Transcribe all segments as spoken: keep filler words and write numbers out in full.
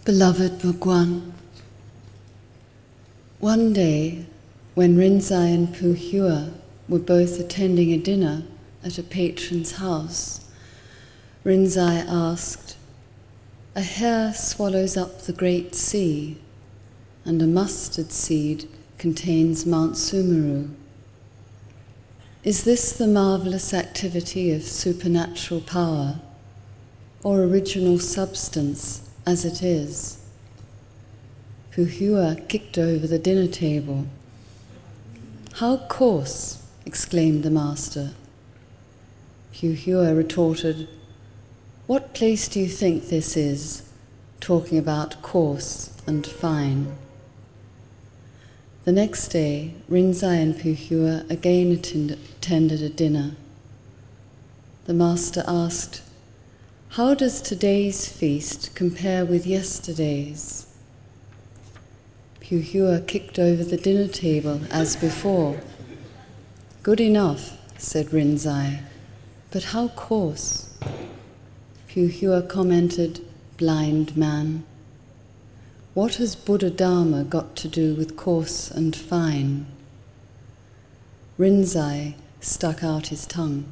Beloved Bhagwan, one day when Rinzai and Puhua were both attending a dinner at a patron's house, Rinzai asked, "A hare swallows up the great sea, and a mustard seed contains Mount Sumeru. Is this the marvelous activity of supernatural power, or original substance as it is?" Puhua kicked over the dinner table. "How coarse!" exclaimed the master. Puhua retorted, "What place do you think this is, talking about coarse and fine?" The next day, Rinzai and Puhua again attend- attended a dinner. The master asked, "How does today's feast compare with yesterday's?" Puhua kicked over the dinner table as before. "Good enough," said Rinzai, "but how coarse?" Puhua commented, "Blind man. What has Buddha Dharma got to do with coarse and fine?" Rinzai stuck out his tongue.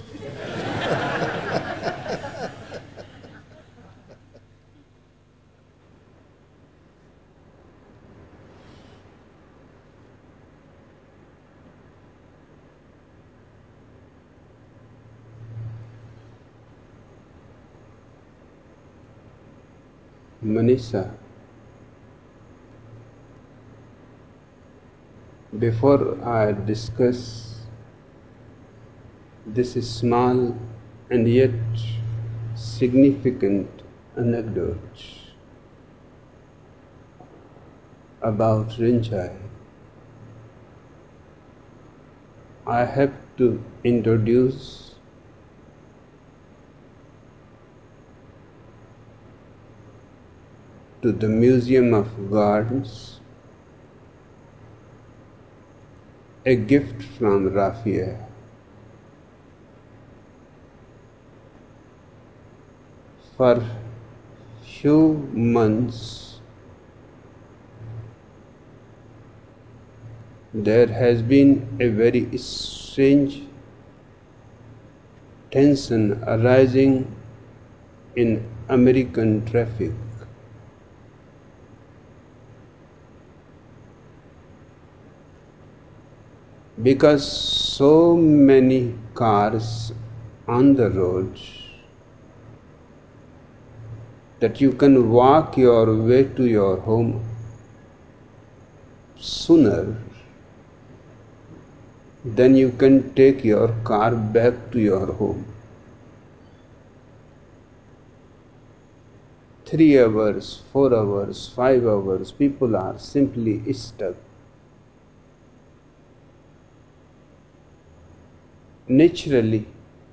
Manisha, before I discuss this small and yet significant anecdote about Rinzai, I have to introduce to the Museum of Gardens a gift from Raphael. For few months there has been a very strange tension arising in American traffic. Because so many cars on the road that you can walk your way to your home sooner than you can take your car back to your home. Three hours, four hours, five hours, people are simply stuck. Naturally,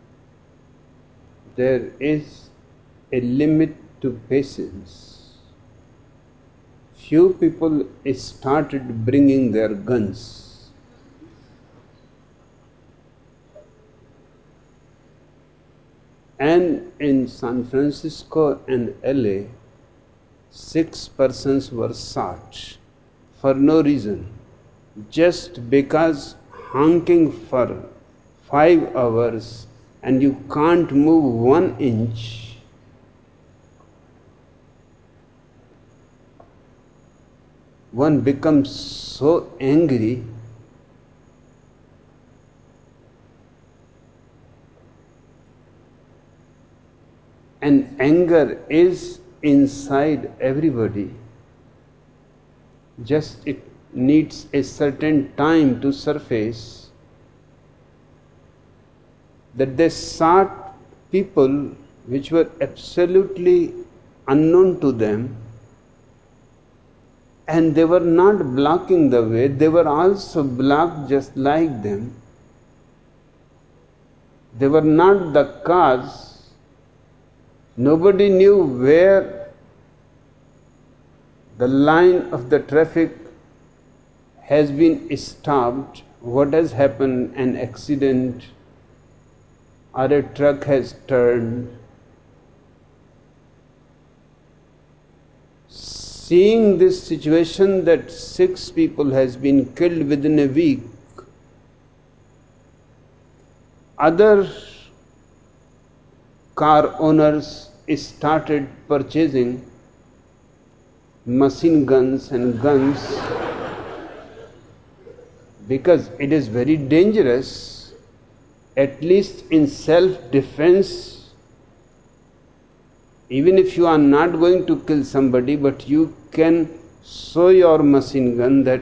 there is a limit to patience. Few people started bringing their guns. And in San Francisco and L A, six persons were shot for no reason, just because honking for five hours and you can't move one inch. One becomes so angry and anger is inside everybody. Just it needs a certain time to surface. That they shot people which were absolutely unknown to them, and they were not blocking the way, they were also blocked just like them. They were not the cause. Nobody knew where the line of the traffic has been stopped, what has happened, an accident, or a truck has turned. seeing this situation that six people has been killed within a week, other car owners started purchasing machine guns and guns because it is very dangerous, at least in self-defense. Even if you are not going to kill somebody, but you can show your machine gun that.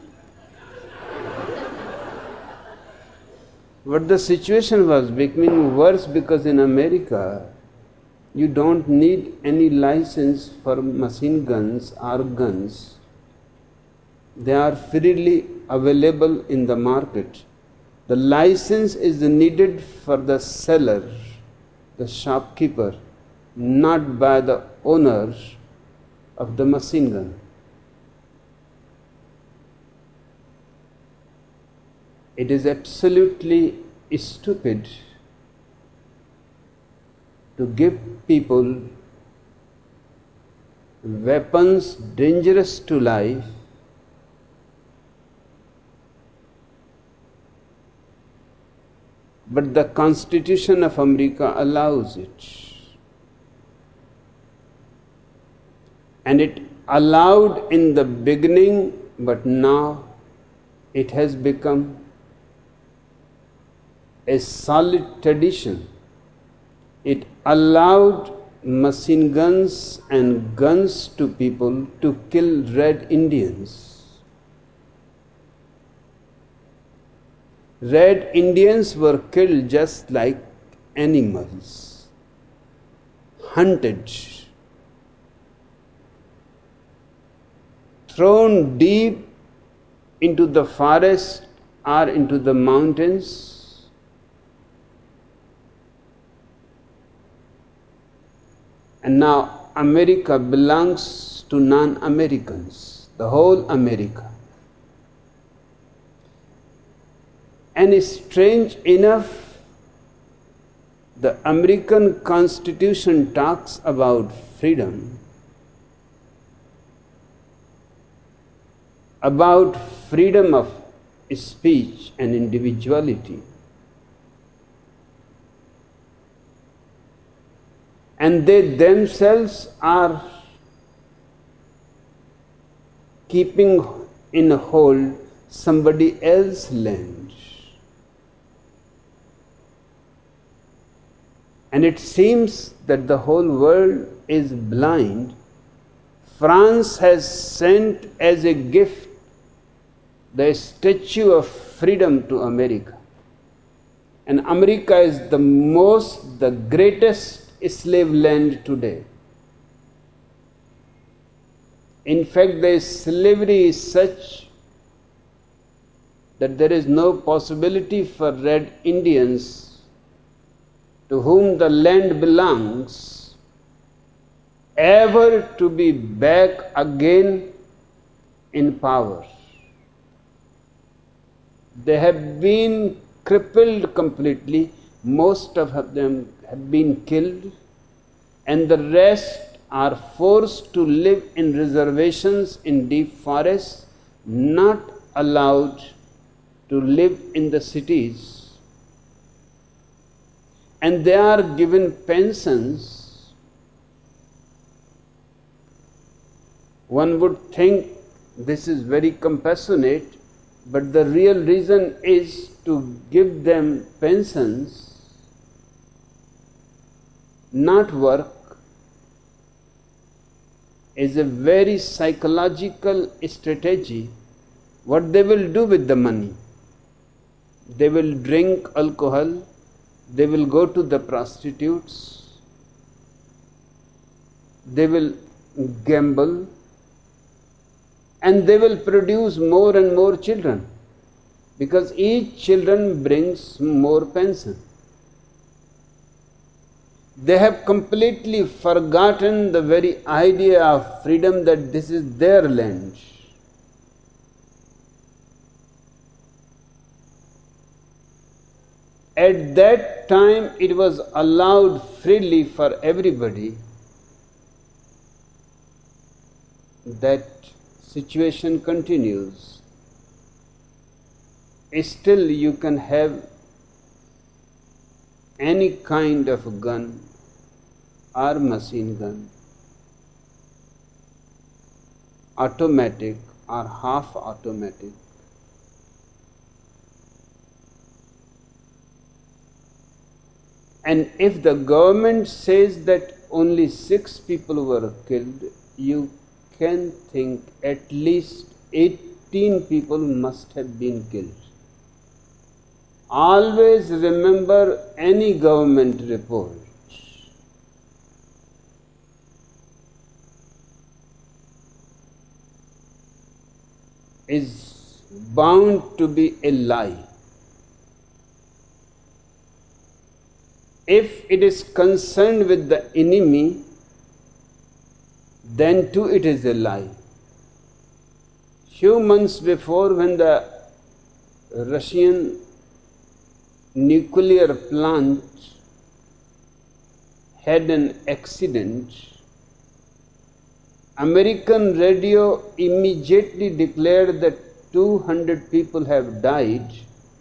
But the situation was becoming worse because in America, you don't need any license for machine guns or guns. They are freely available in the market. The license is needed for the seller, the shopkeeper, not by the owner of the machine gun. It is absolutely stupid to give people weapons dangerous to life but the Constitution of America allows it. And it allowed in the beginning, but now it has become a solid tradition. It allowed machine guns and guns to people to kill Red Indians. Red Indians were killed just like animals, hunted, thrown deep into the forest or into the mountains, and now America belongs to non-Americans, the whole America. And strange enough, the American Constitution talks about freedom, about freedom of speech and individuality. And they themselves are keeping in hold somebody else's land. And it seems that the whole world is blind. France has sent as a gift the Statue of Freedom to America. And America is the most, the greatest slave land today. In fact, the slavery is such that there is no possibility for Red Indians to whom the land belongs ever to be back again in power. They have been crippled completely. Most of them have been killed, and the rest are forced to live in reservations in deep forests, not allowed to live in the cities. And they are given pensions. One would think this is very compassionate, but the real reason is to give them pensions, not work, is a very psychological strategy. What they will do with the money? They will drink alcohol, they will go to the prostitutes, they will gamble, and they will produce more and more children, because each children brings more pension. They have completely forgotten the very idea of freedom, that this is their land. At that time, it was allowed freely for everybody. that situation continues, still you can have any kind of gun or machine gun, automatic or half automatic, and if the government says that only six people were killed, you can think at least eighteen people must have been killed. Always remember any government report is bound to be a lie. If it is concerned with the enemy, then too it is a lie. Few months before, when the Russian nuclear plant had an accident, American radio immediately declared that two hundred people have died.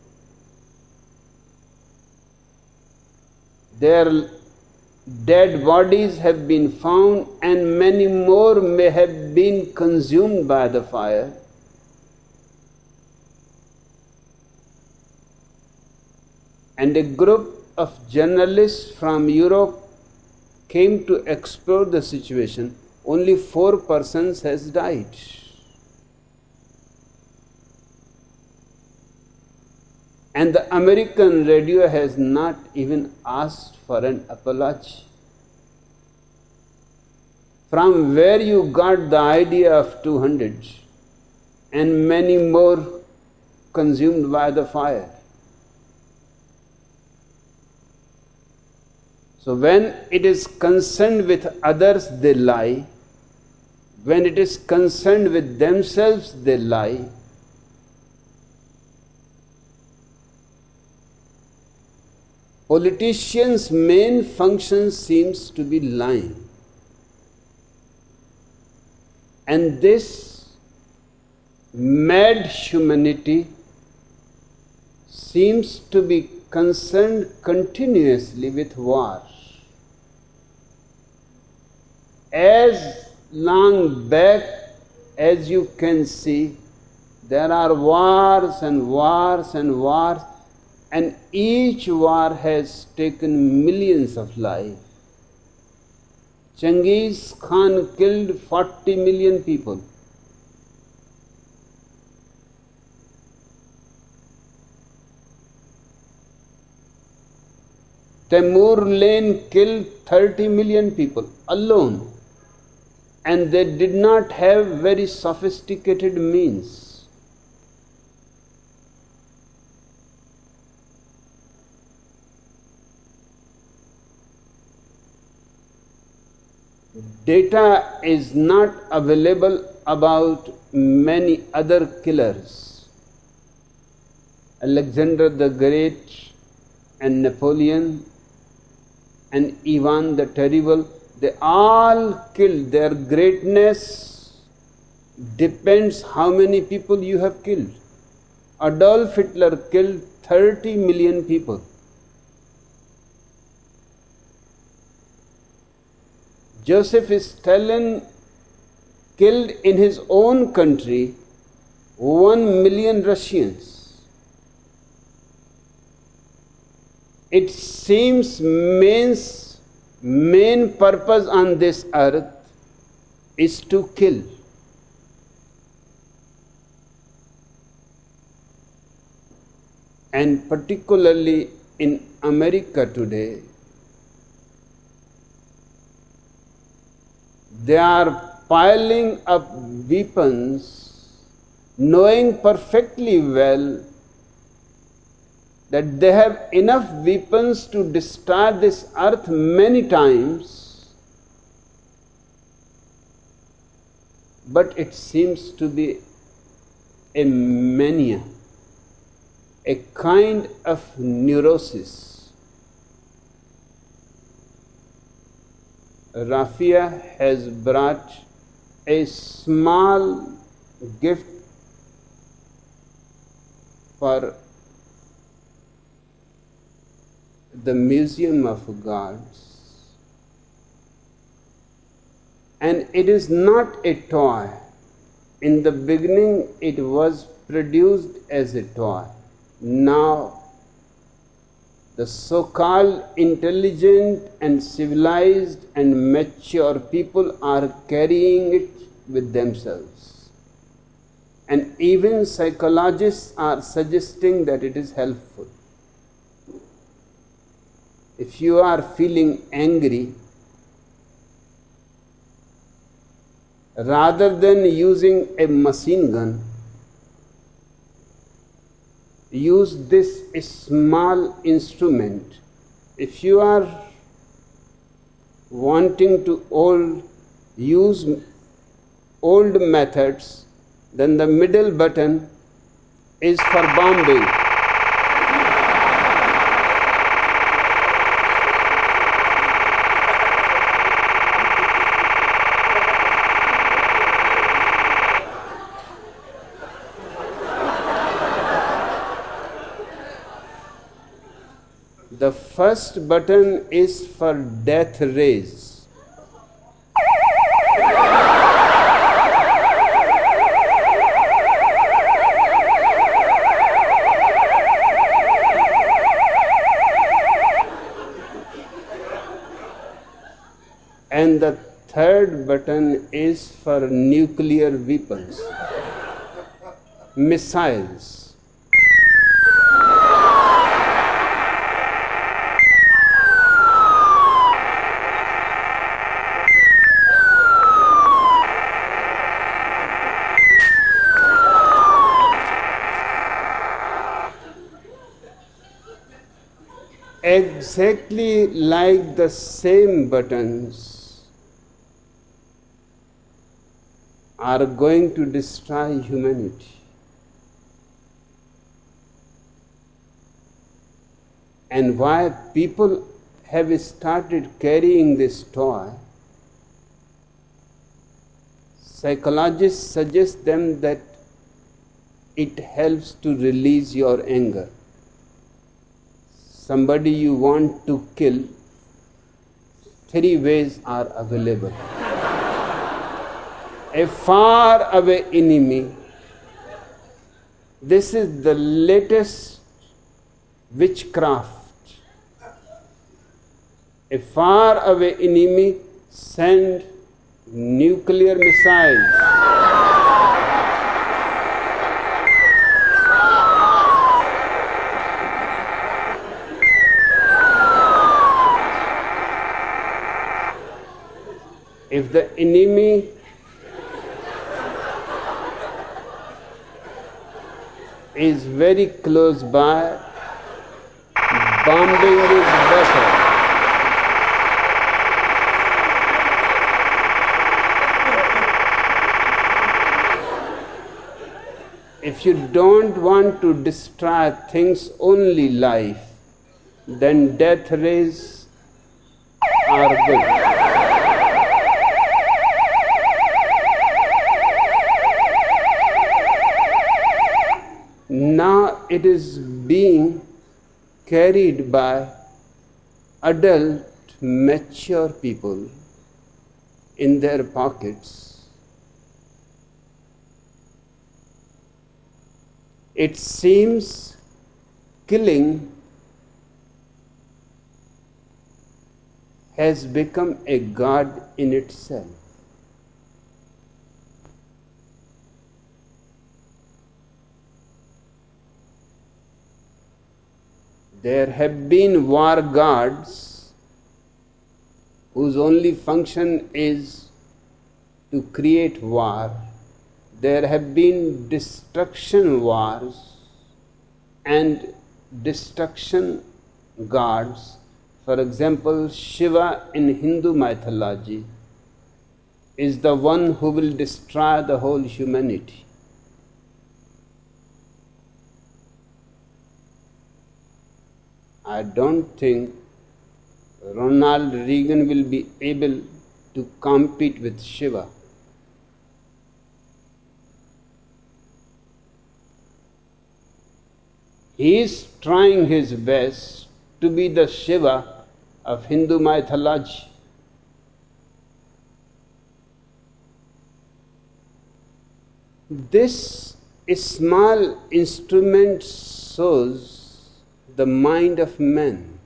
Their dead bodies have been found and many more may have been consumed by the fire. And a group of journalists from Europe came to explore the situation. Only four persons has died. And the American radio has not even asked for an apology. From where you got the idea of two hundred and many more consumed by the fire? So when it is concerned with others, they lie. When it is concerned with themselves, they lie. Politicians' main function seems to be lying. And this mad humanity seems to be concerned continuously with war. As long back as you can see, there are wars and wars and wars, and each war has taken millions of lives. Genghis Khan killed forty million people. Timur Lane killed thirty million people alone, and they did not have very sophisticated means. Data is not available about many other killers. Alexander the Great and Napoleon and Ivan the Terrible, they all killed. Their greatness depends how many people you have killed. Adolf Hitler killed thirty million people. Joseph Stalin killed in his own country one million Russians. It seems man's main purpose on this earth is to kill. And particularly in America today, they are piling up weapons, knowing perfectly well that they have enough weapons to destroy this earth many times, but it seems to be a mania, a kind of neurosis. Raffia has brought a small gift for the Museum of Gods. And it is not a toy. In the beginning, it was produced as a toy. Now, the so-called intelligent and civilized and mature people are carrying it with themselves. And even psychologists are suggesting that it is helpful. If you are feeling angry, rather than using a machine gun, use this small instrument. If you are wanting to old, use old methods, then the middle button is for bombing. The first button is for death rays. And the third button is for nuclear weapons, missiles. Exactly like the same buttons are going to destroy humanity. And why people have started carrying this toy, psychologists suggest them that it helps to release your anger. Somebody you want to kill, three ways are available. A far away enemy. This is the latest witchcraft. A far away enemy, send nuclear missiles. If the enemy is very close by, bombing is better. If you don't want to destroy things, only life, then death rays are good. Now it is being carried by adult, mature people in their pockets. It seems killing has become a god in itself. There have been war gods whose only function is to create war. There have been destruction wars and destruction gods. For example, Shiva in Hindu mythology is the one who will destroy the whole humanity. I don't think Ronald Reagan will be able to compete with Shiva. He is trying his best to be the Shiva of Hindu mythology. This small instrument shows the mind of man.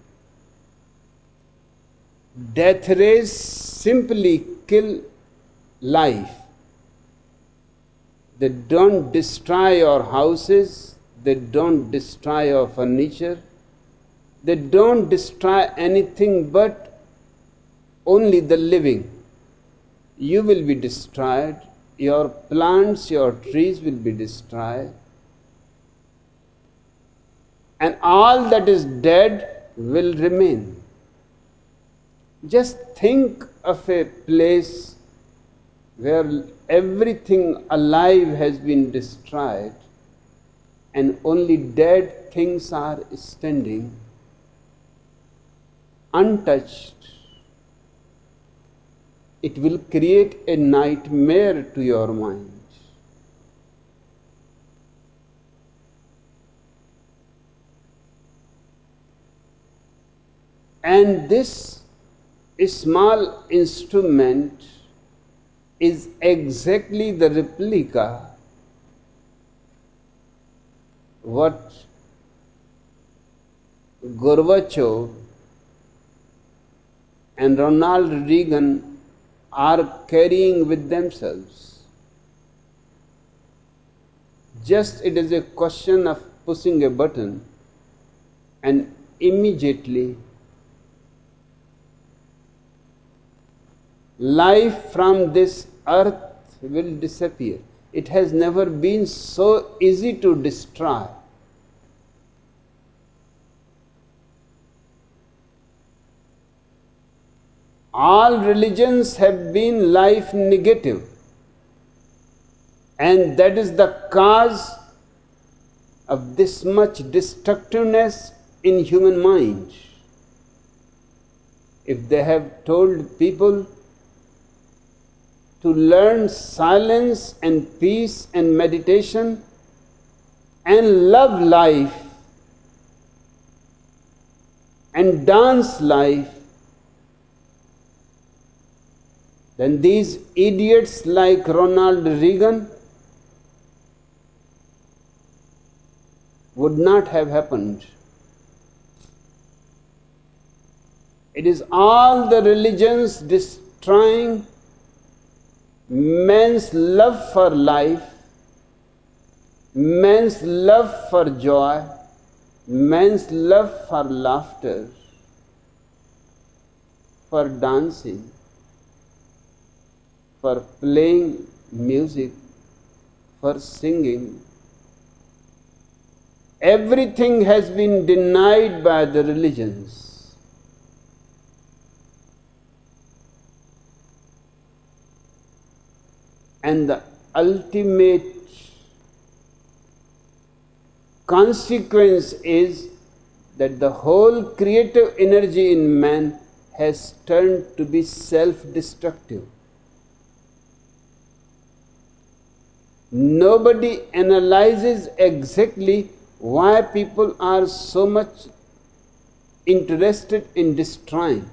Death rays simply kill life. They don't destroy your houses, they don't destroy your furniture, they don't destroy anything but only the living. You will be destroyed, your plants, your trees will be destroyed, and all that is dead will remain. Just think of a place where everything alive has been destroyed and only dead things are standing untouched. It will create a nightmare to your mind. And this small instrument is exactly the replica what Gorbachev and Ronald Reagan are carrying with themselves. Just it is a question of pushing a button and immediately life from this earth will disappear. It has never been so easy to destroy. All religions have been life negative, and that is the cause of this much destructiveness in human mind. If they have told people to learn silence and peace and meditation and love life and dance life, then these idiots like Ronald Reagan would not have happened. It is all the religions destroying man's love for life, man's love for joy, man's love for laughter, for dancing, for playing music, for singing. Everything has been denied by the religions. And the ultimate consequence is that the whole creative energy in man has turned to be self-destructive. Nobody analyzes exactly why people are so much interested in destroying.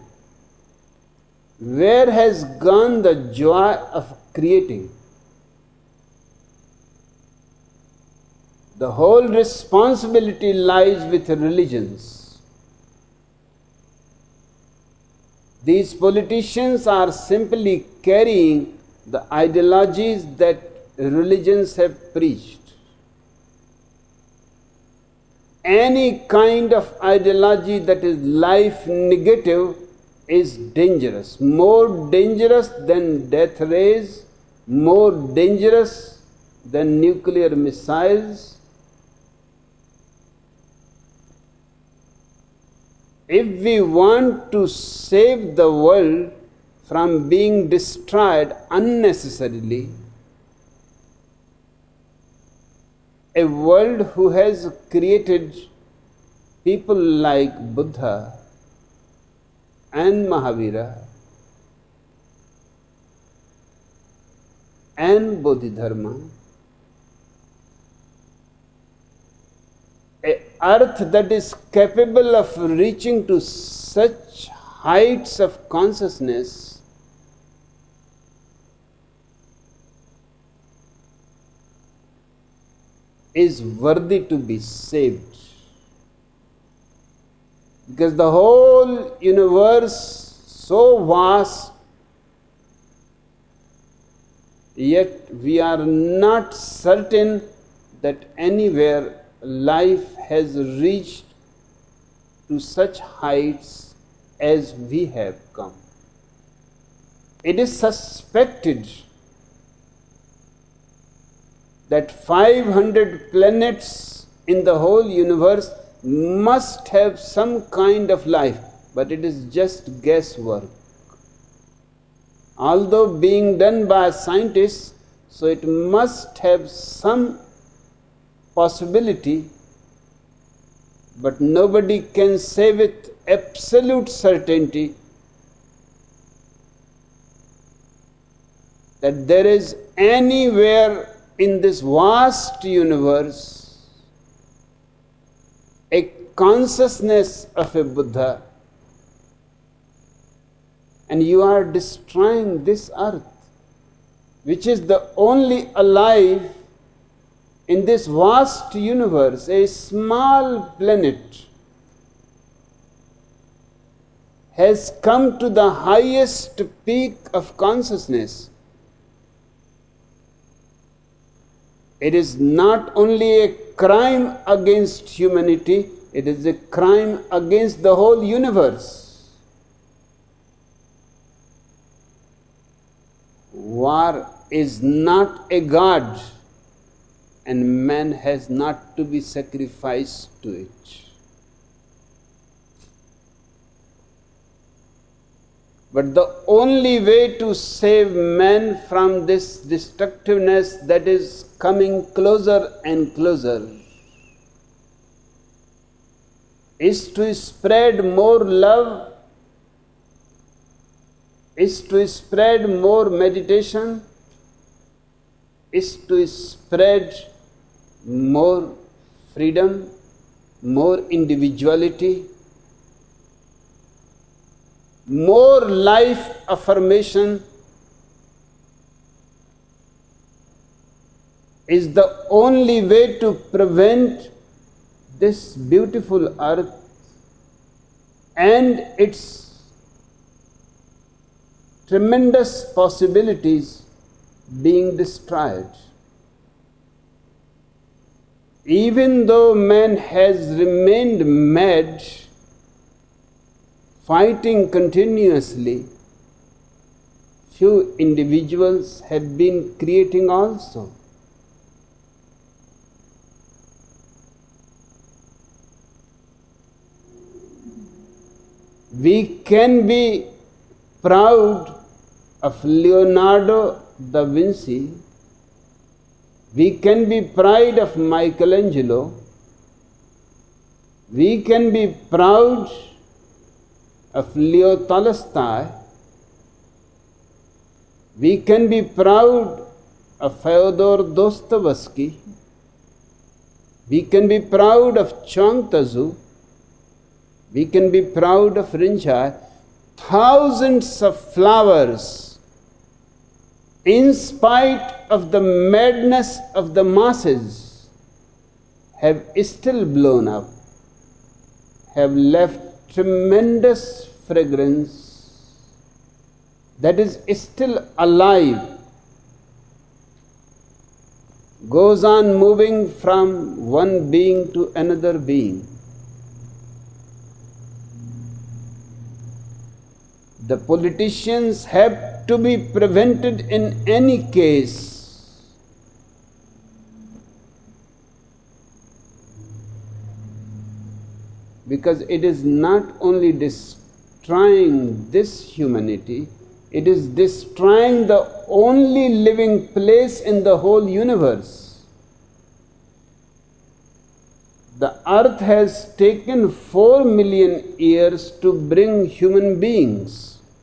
Where has gone the joy of creating? The whole responsibility lies with religions. These politicians are simply carrying the ideologies that religions have preached. Any kind of ideology that is life negative is dangerous, more dangerous than death rays, more dangerous than nuclear missiles. If we want to save the world from being destroyed unnecessarily, a world who has created people like Buddha and Mahavira and Bodhidharma, a earth that is capable of reaching to such heights of consciousness is worthy to be saved. Because the whole universe, so vast, yet we are not certain that anywhere life has reached to such heights as we have come. It is suspected that five hundred planets in the whole universe must have some kind of life, but it is just guesswork. Although being done by scientists, so it must have some possibility, but nobody can say with absolute certainty that there is anywhere in this vast universe a consciousness of a Buddha, and you are destroying this earth, which is the only alive in this vast universe, a small planet has come to the highest peak of consciousness. It is not only a crime against humanity, it is a crime against the whole universe. War is not a god, and man has not to be sacrificed to it. But the only way to save man from this destructiveness that is coming closer and closer is to spread more love, is to spread more meditation, is to spread more freedom, more individuality, more life affirmation is the only way to prevent this beautiful earth and its tremendous possibilities being destroyed. Even though man has remained mad, fighting continuously, few individuals have been creating also. We can be proud of Leonardo da Vinci, we can be proud of Michelangelo, we can be proud of Leo Tolstoy, we can be proud of Fyodor Dostoevsky, we can be proud of Chuang Tzu, we can be proud of Rinzai. Thousands of flowers, in spite of the madness of the masses, have still blown up, have left tremendous fragrance that is still alive, goes on moving from one being to another being. The politicians have to be prevented in any case. Because it is not only destroying this humanity, it is destroying the only living place in the whole universe. The earth has taken four million years to bring human beings.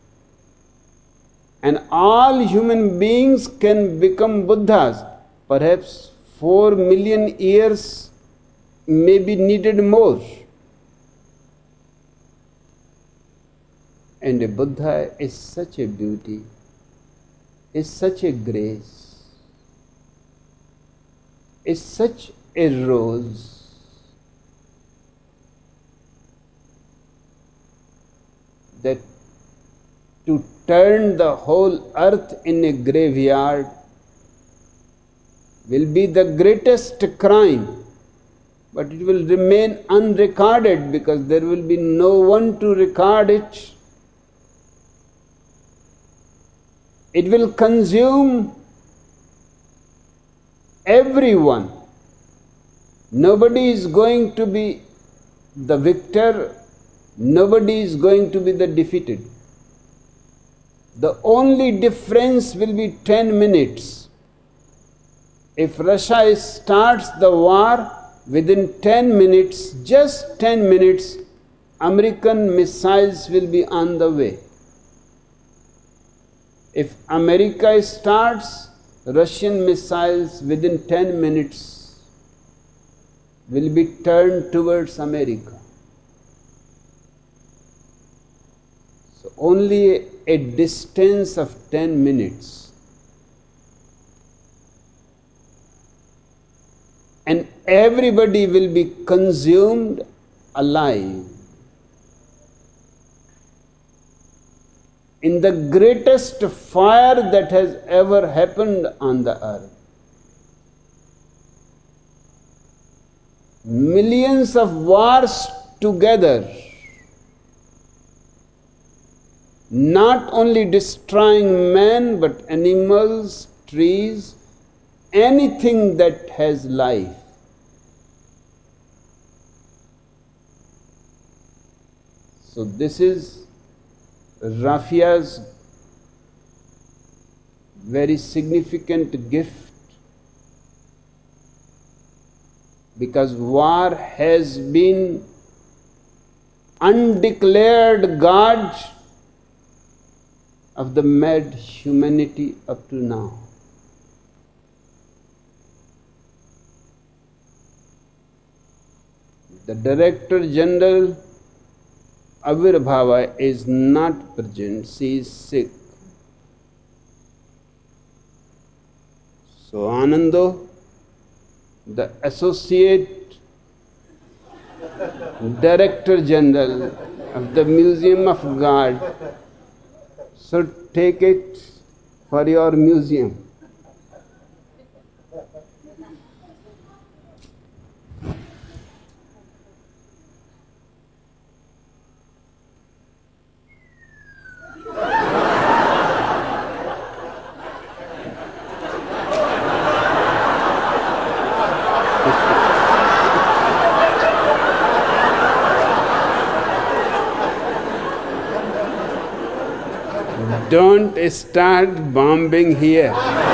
And all human beings can become Buddhas. Perhaps four million years maybe needed more. And a Buddha is such a beauty, is such a grace, is such a rose, that to turn the whole earth in a graveyard will be the greatest crime, but it will remain unrecorded because there will be no one to record it. It will consume everyone. Nobody is going to be the victor, nobody is going to be the defeated. The only difference will be ten minutes. If Russia starts the war, within ten minutes, just ten minutes, American missiles will be on the way. If America starts, Russian missiles within ten minutes will be turned towards America. So only a distance of ten minutes. And everybody will be consumed alive. In the greatest fire that has ever happened on the earth. Millions of wars together, not only destroying man but animals, trees, anything that has life. So this is Raffia's very significant gift, because war has been undeclared God of the mad humanity up to now. The Director General Avirbhava is not present, she is sick. So Anando, the Associate Director General of the Museum of God, should take it for your museum. Don't start bombing here.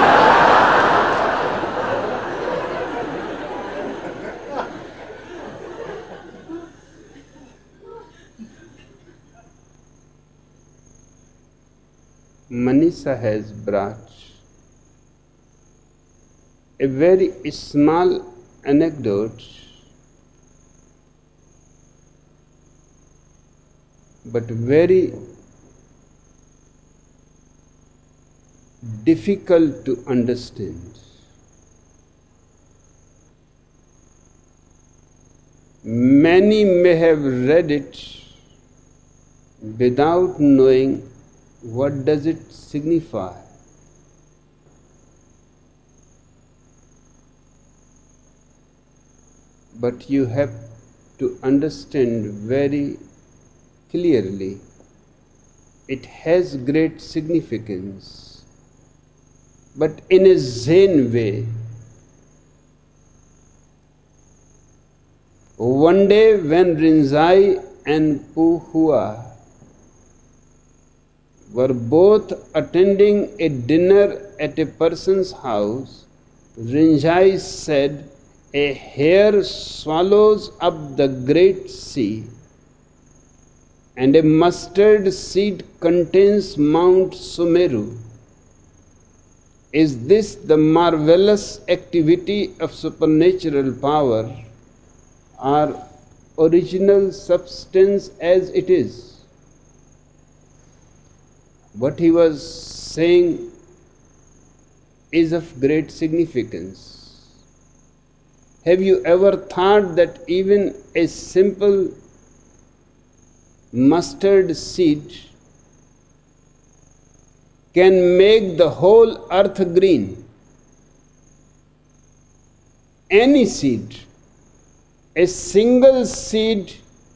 Manisha has brought a very small anecdote, but very difficult to understand. Many may have read it without knowing what does it signify. But you have to understand very clearly, it has great significance. But in a Zen way. One day when Rinzai and Puhua were both attending a dinner at a person's house, Rinzai said, "A hare swallows up the great sea, and a mustard seed contains Mount Sumeru. Is this the marvelous activity of supernatural power? our original substance as it is. What he was saying is of great significance. Have you ever thought that even a simple mustard seed can make the whole earth green? Any seed, a single seed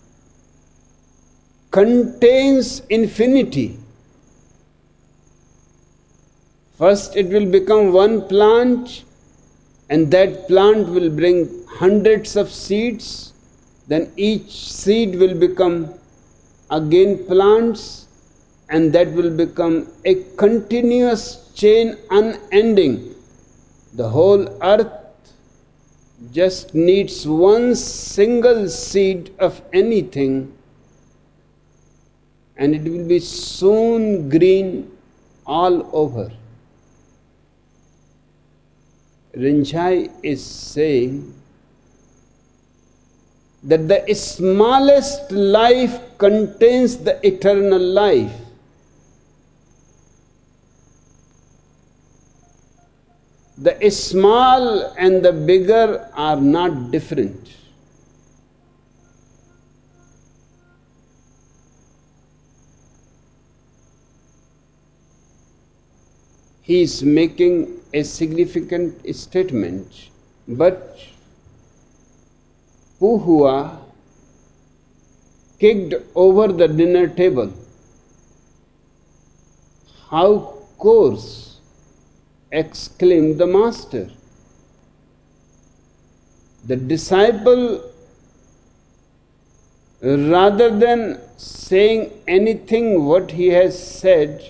contains infinity. First it will become one plant, and that plant will bring hundreds of seeds. Then each seed will become again plants, and that will become a continuous chain, unending. The whole earth just needs one single seed of anything, and it will be soon green all over. Rinzai is saying that the smallest life contains the eternal life. The small and the bigger are not different. He is making a significant statement, but Pu Hua kicked over the dinner table. How coarse! Exclaimed the master. The disciple, rather than saying anything what he has said,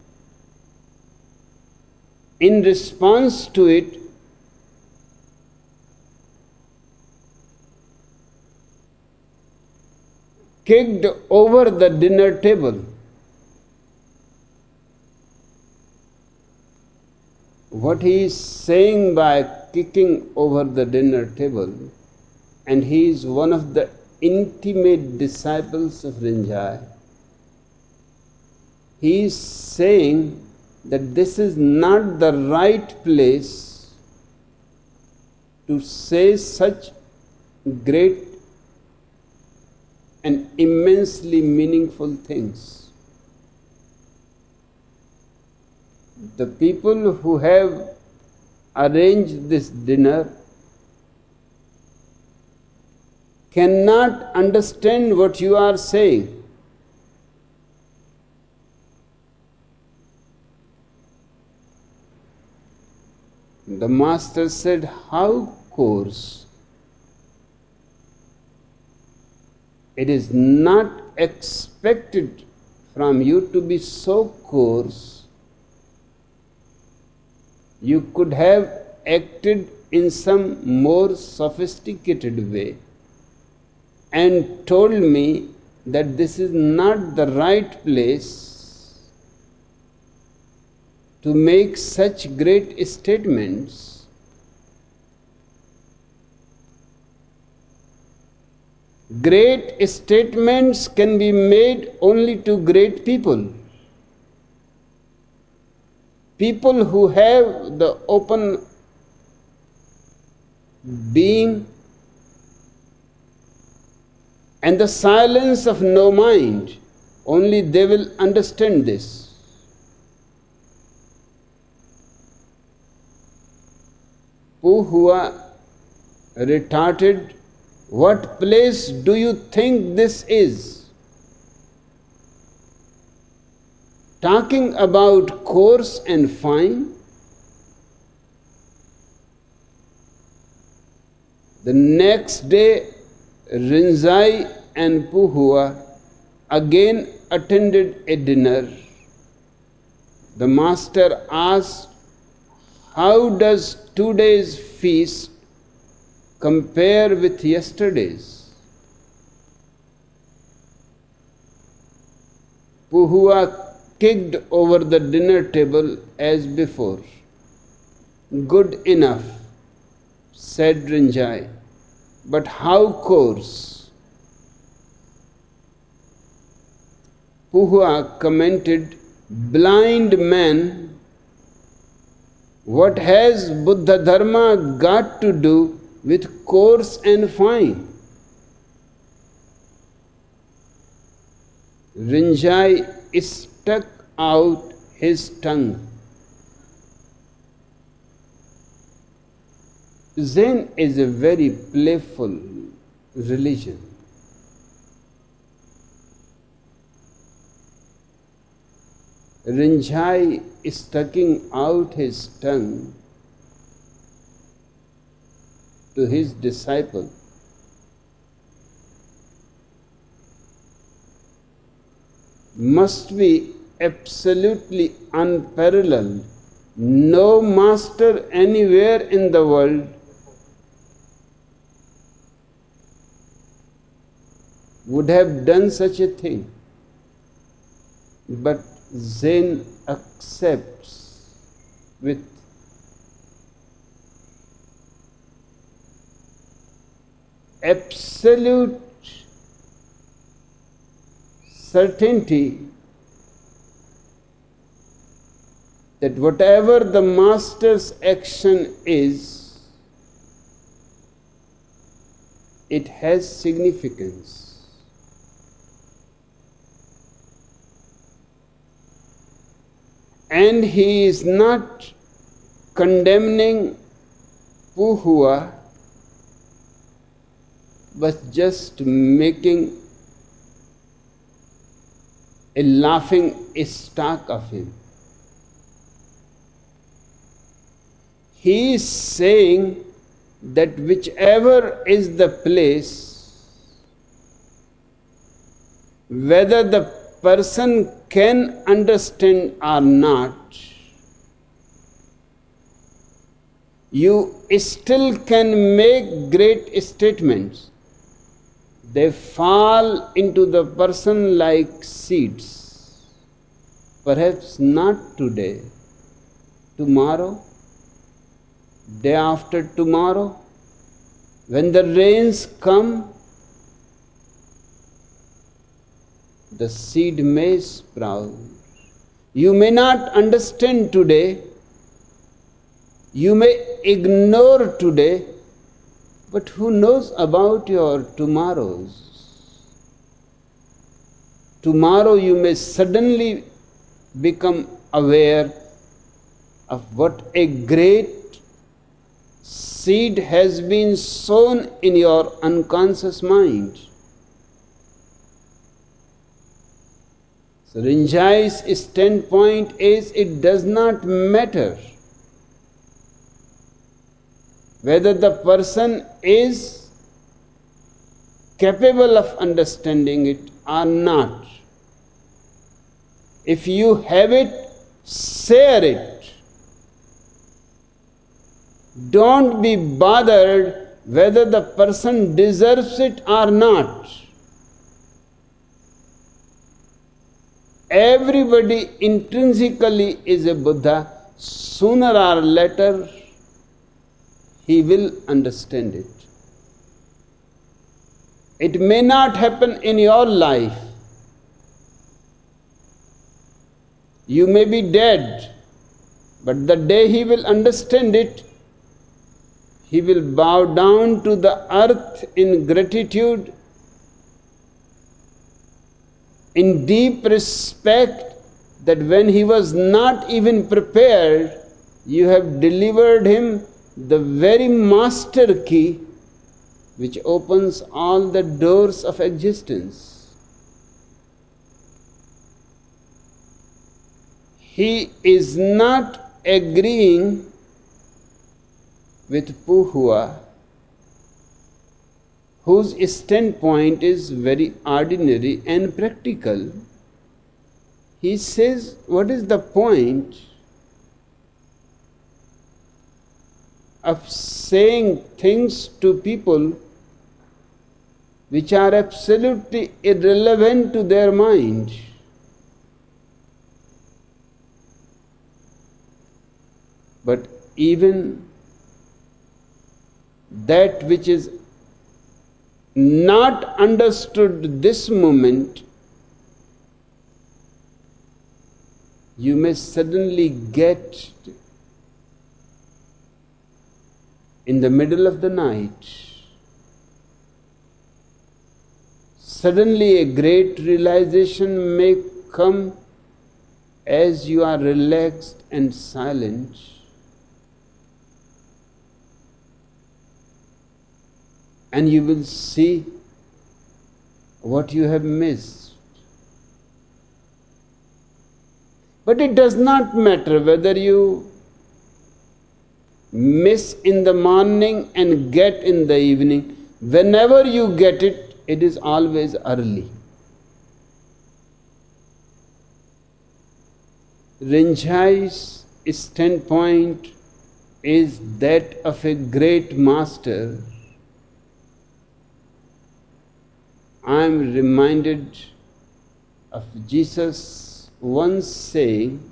in response to it, kicked over the dinner table. What he is saying by kicking over the dinner table, and he is one of the intimate disciples of Rinzai, he is saying that this is not the right place to say such great and immensely meaningful things. The people who have arranged this dinner cannot understand what you are saying. The master said, how coarse! It is not expected from you to be so coarse. You could have acted in some more sophisticated way and told me that this is not the right place to make such great statements. Great statements can be made only to great people. People who have the open being and the silence of no mind, only they will understand this. Pu Hua retorted, what place do you think this is? Talking about coarse and fine? The next day, Rinzai and Pu Hua again attended a dinner. The master asked, how does today's feast compare with yesterday's? Pu Hua kicked over the dinner table as before. Good enough, said Rinzai. but how coarse. Puhua commented, blind man, what has Buddha Dharma got to do with coarse and fine? Rinzai stuck out his tongue. Zen is a very playful religion. Rinzai sticking out his tongue to his disciple must be absolutely unparalleled. No master anywhere in the world would have done such a thing. But Zen accepts with absolute certainty that whatever the master's action is, it has significance. And he is not condemning Puhua, but just making a laughing stock of him. He is saying that whichever is the place, whether the person can understand or not, you still can make great statements. They fall into the person like seeds. Perhaps not today, tomorrow, day after tomorrow, when the rains come, the seed may sprout. You may not understand today, you may ignore today, but who knows about your tomorrows? Tomorrow you may suddenly become aware of what a great seed has been sown in your unconscious mind. So Rinzai's standpoint is, it does not matter whether the person is capable of understanding it or not. If you have it, share it. Don't be bothered whether the person deserves it or not. Everybody intrinsically is a Buddha. Sooner or later, he will understand it. It may not happen in your life. You may be dead, but the day he will understand it, he will bow down to the earth in gratitude, in deep respect that when he was not even prepared, you have delivered him the very master key which opens all the doors of existence. He is not agreeing with Puhua, whose standpoint is very ordinary and practical. He says, what is the point of saying things to people which are absolutely irrelevant to their mind? But even that which is not understood this moment, you may suddenly get in the middle of the night, suddenly a great realization may come as you are relaxed and silent. And you will see what you have missed. But it does not matter whether you miss in the morning and get in the evening. Whenever you get it, it is always early. Rinzai's standpoint is that of a great master. I am reminded of Jesus once saying,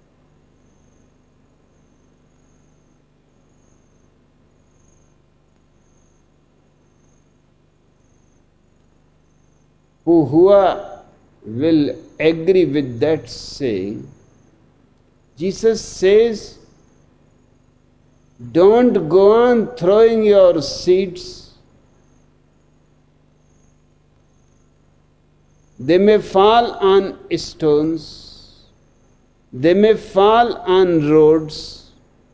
whoever will agree with that saying, Jesus says, don't go on throwing your seeds. They may fall on stones, they may fall on roads,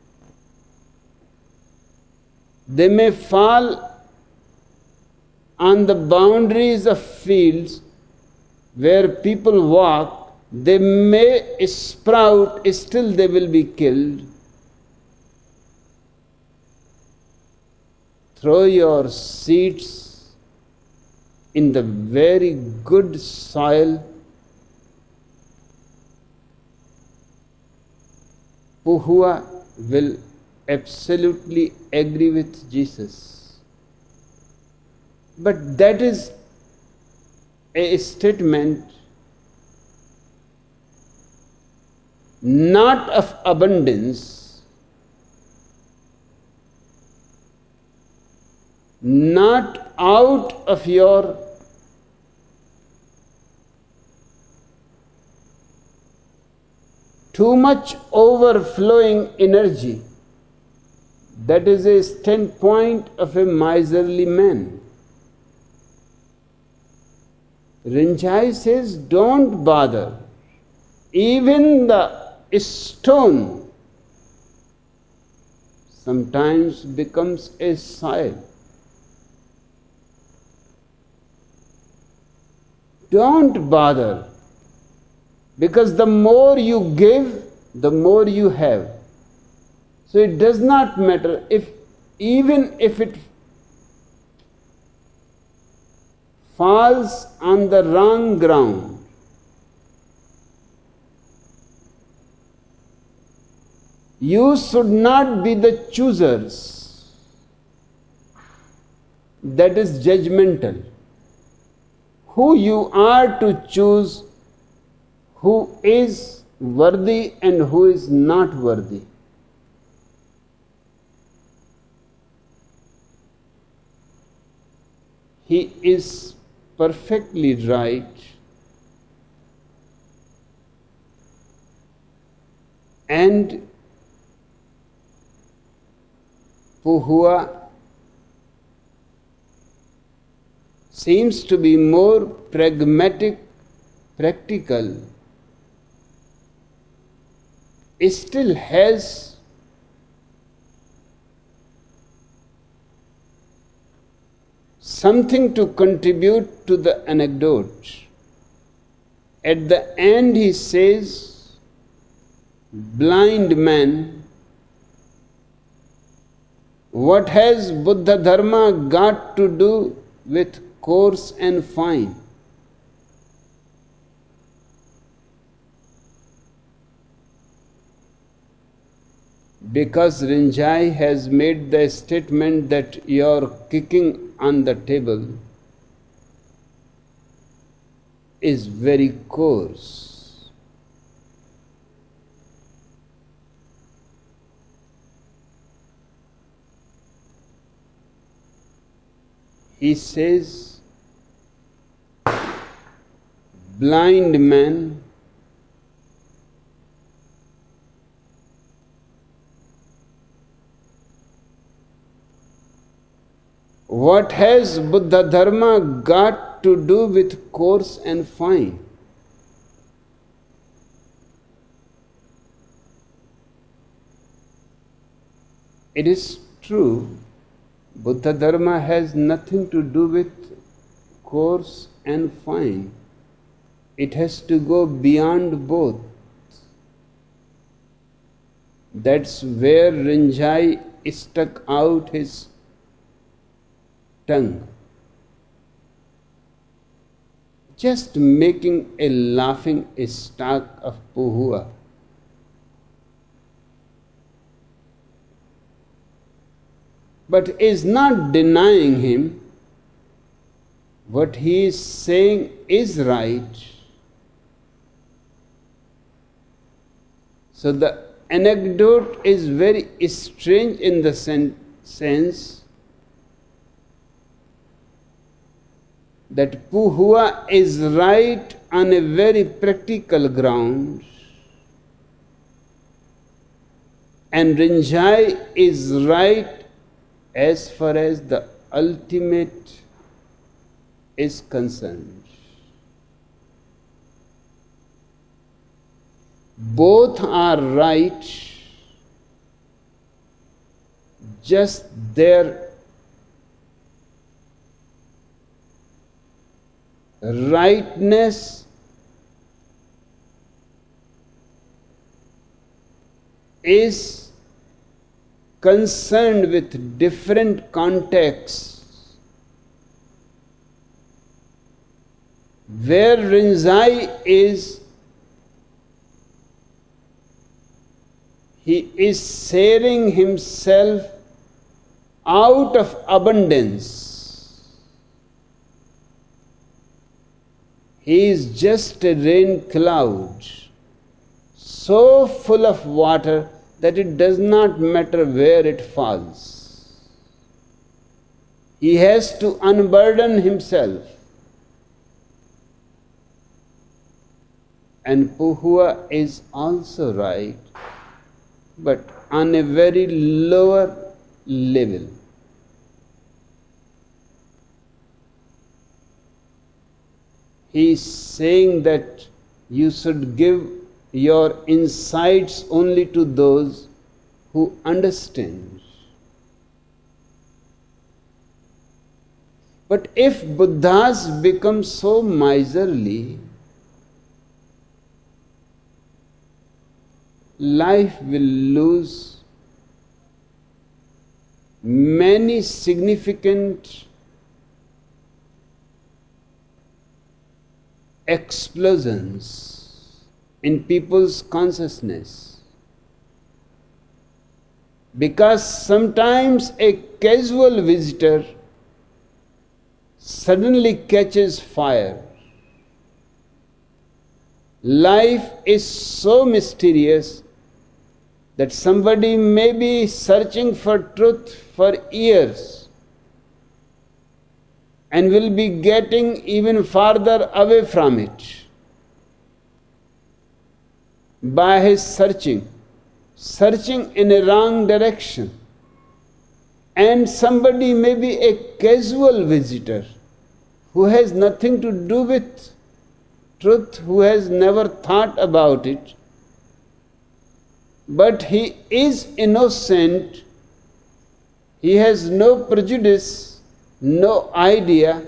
they may fall on the boundaries of fields where people walk, they may sprout, still they will be killed. Throw your seeds in the very good soil. Puhua will absolutely agree with Jesus. But that is a statement not of abundance, not out of your too much overflowing energy. That is a standpoint of a miserly man. Rinzai says, don't bother. Even the stone sometimes becomes a soil. Don't bother, because the more you give, the more you have. So it does not matter if, even if it falls on the wrong ground. You should not be the choosers. That is judgmental. Who you are to choose who is worthy and who is not worthy. He is perfectly right. And Puhua seems to be more pragmatic, practical, still has something to contribute to the anecdote. At the end he says, blind man, what has Buddha Dharma got to do with coarse and fine? Because Rinzai has made the statement that your kicking on the table is very coarse. he says, blind man, what has Buddha Dharma got to do with coarse and fine? It is true, Buddha Dharma has nothing to do with coarse and fine. It has to go beyond both. That's where Rinzai stuck out his tongue, just making a laughing stock of Puhua. But is not denying him. What he is saying is right. So the anecdote is very strange in the sen- sense that Puhua is right on a very practical ground, and Rinzai is right as far as the ultimate is concerned. Both are right, just their rightness is concerned with different contexts. Where Rinzai is, he is sharing himself out of abundance. He is just a rain cloud, so full of water that it does not matter where it falls. He has to unburden himself. And Puhua is also right, but on a very lower level. He is saying that you should give your insights only to those who understand. But if Buddhas become so miserly, life will lose many significant explosions in people's consciousness. Because sometimes a casual visitor suddenly catches fire. Life is so mysterious that somebody may be searching for truth for years and will be getting even farther away from it by his searching, searching in a wrong direction. And somebody may be a casual visitor who has nothing to do with truth, who has never thought about it, but he is innocent, he has no prejudice, no idea.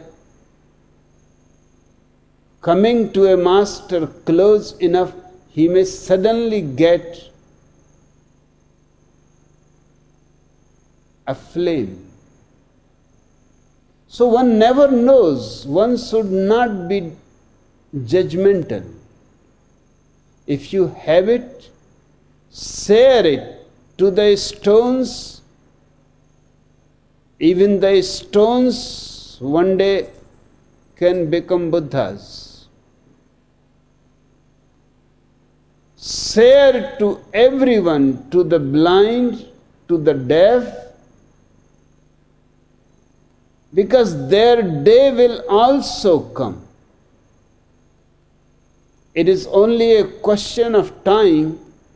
Coming to a master close enough, he may suddenly get a flame. So one never knows, one should not be judgmental. If you have it, share it to the stones. Even the stones one day can become Buddhas. Share to everyone, to the blind, to the deaf, because their day will also come. It is only a question of time.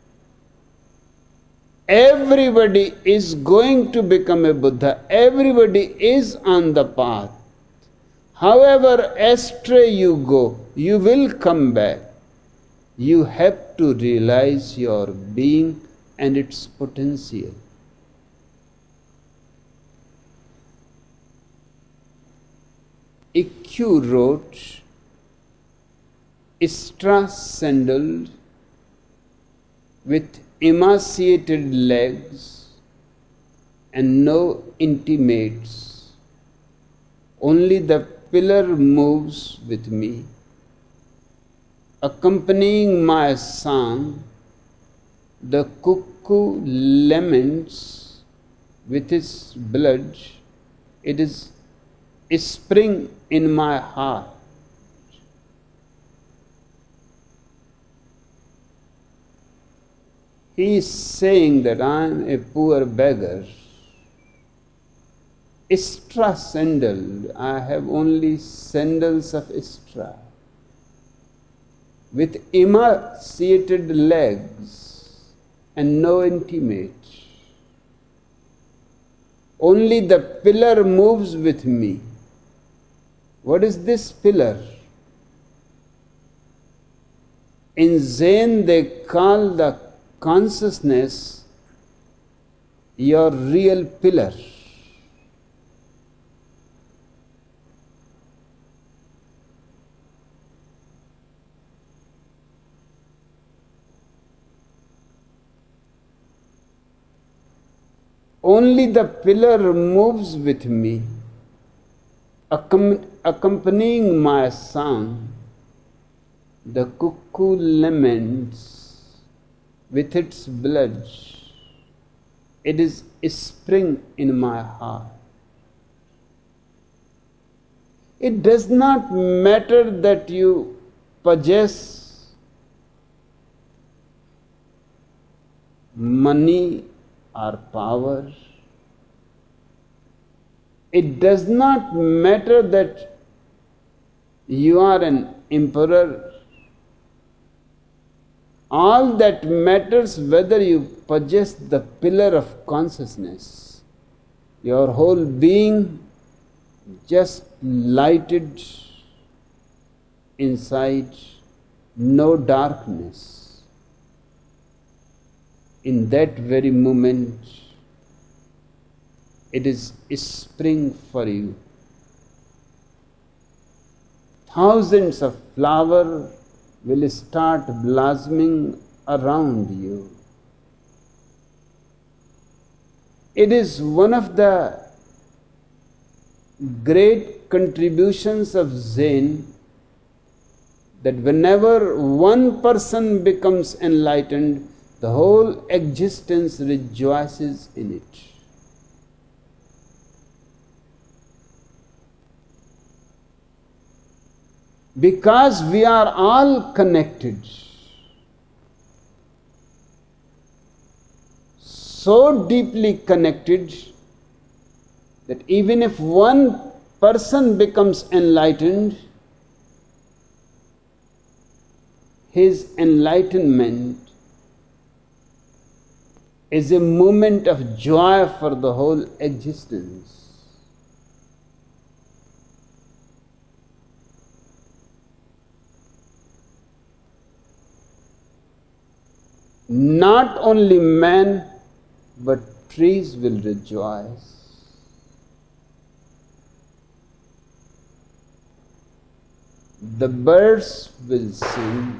Everybody is going to become a Buddha. Everybody is on the path. However astray you go, you will come back. You have to realize your being and its potential. E Q wrote, straw-sandaled with emaciated legs and no intimates, only the pillar moves with me, accompanying my song. The cuckoo laments with its blood. It is a spring in my heart. He is saying that I am a poor beggar, straw sandaled. I have only sandals of straw, with emaciated legs and no intimate. Only the pillar moves with me. What is this pillar? In Zen they call the consciousness your real pillar. Only the pillar moves with me, accompanying my song. The cuckoo laments with its blood. It is a spring in my heart. It does not matter that you possess money or power. It does not matter that you are an emperor. All that matters whether you possess the pillar of consciousness. Your whole being just lighted inside, no darkness. In that very moment, it is a spring for you. Thousands of flowers will start blossoming around you. It is one of the great contributions of Zen that whenever one person becomes enlightened, the whole existence rejoices in it. Because we are all connected, so deeply connected that even if one person becomes enlightened, his enlightenment is a moment of joy for the whole existence. Not only man, but trees will rejoice. The birds will sing.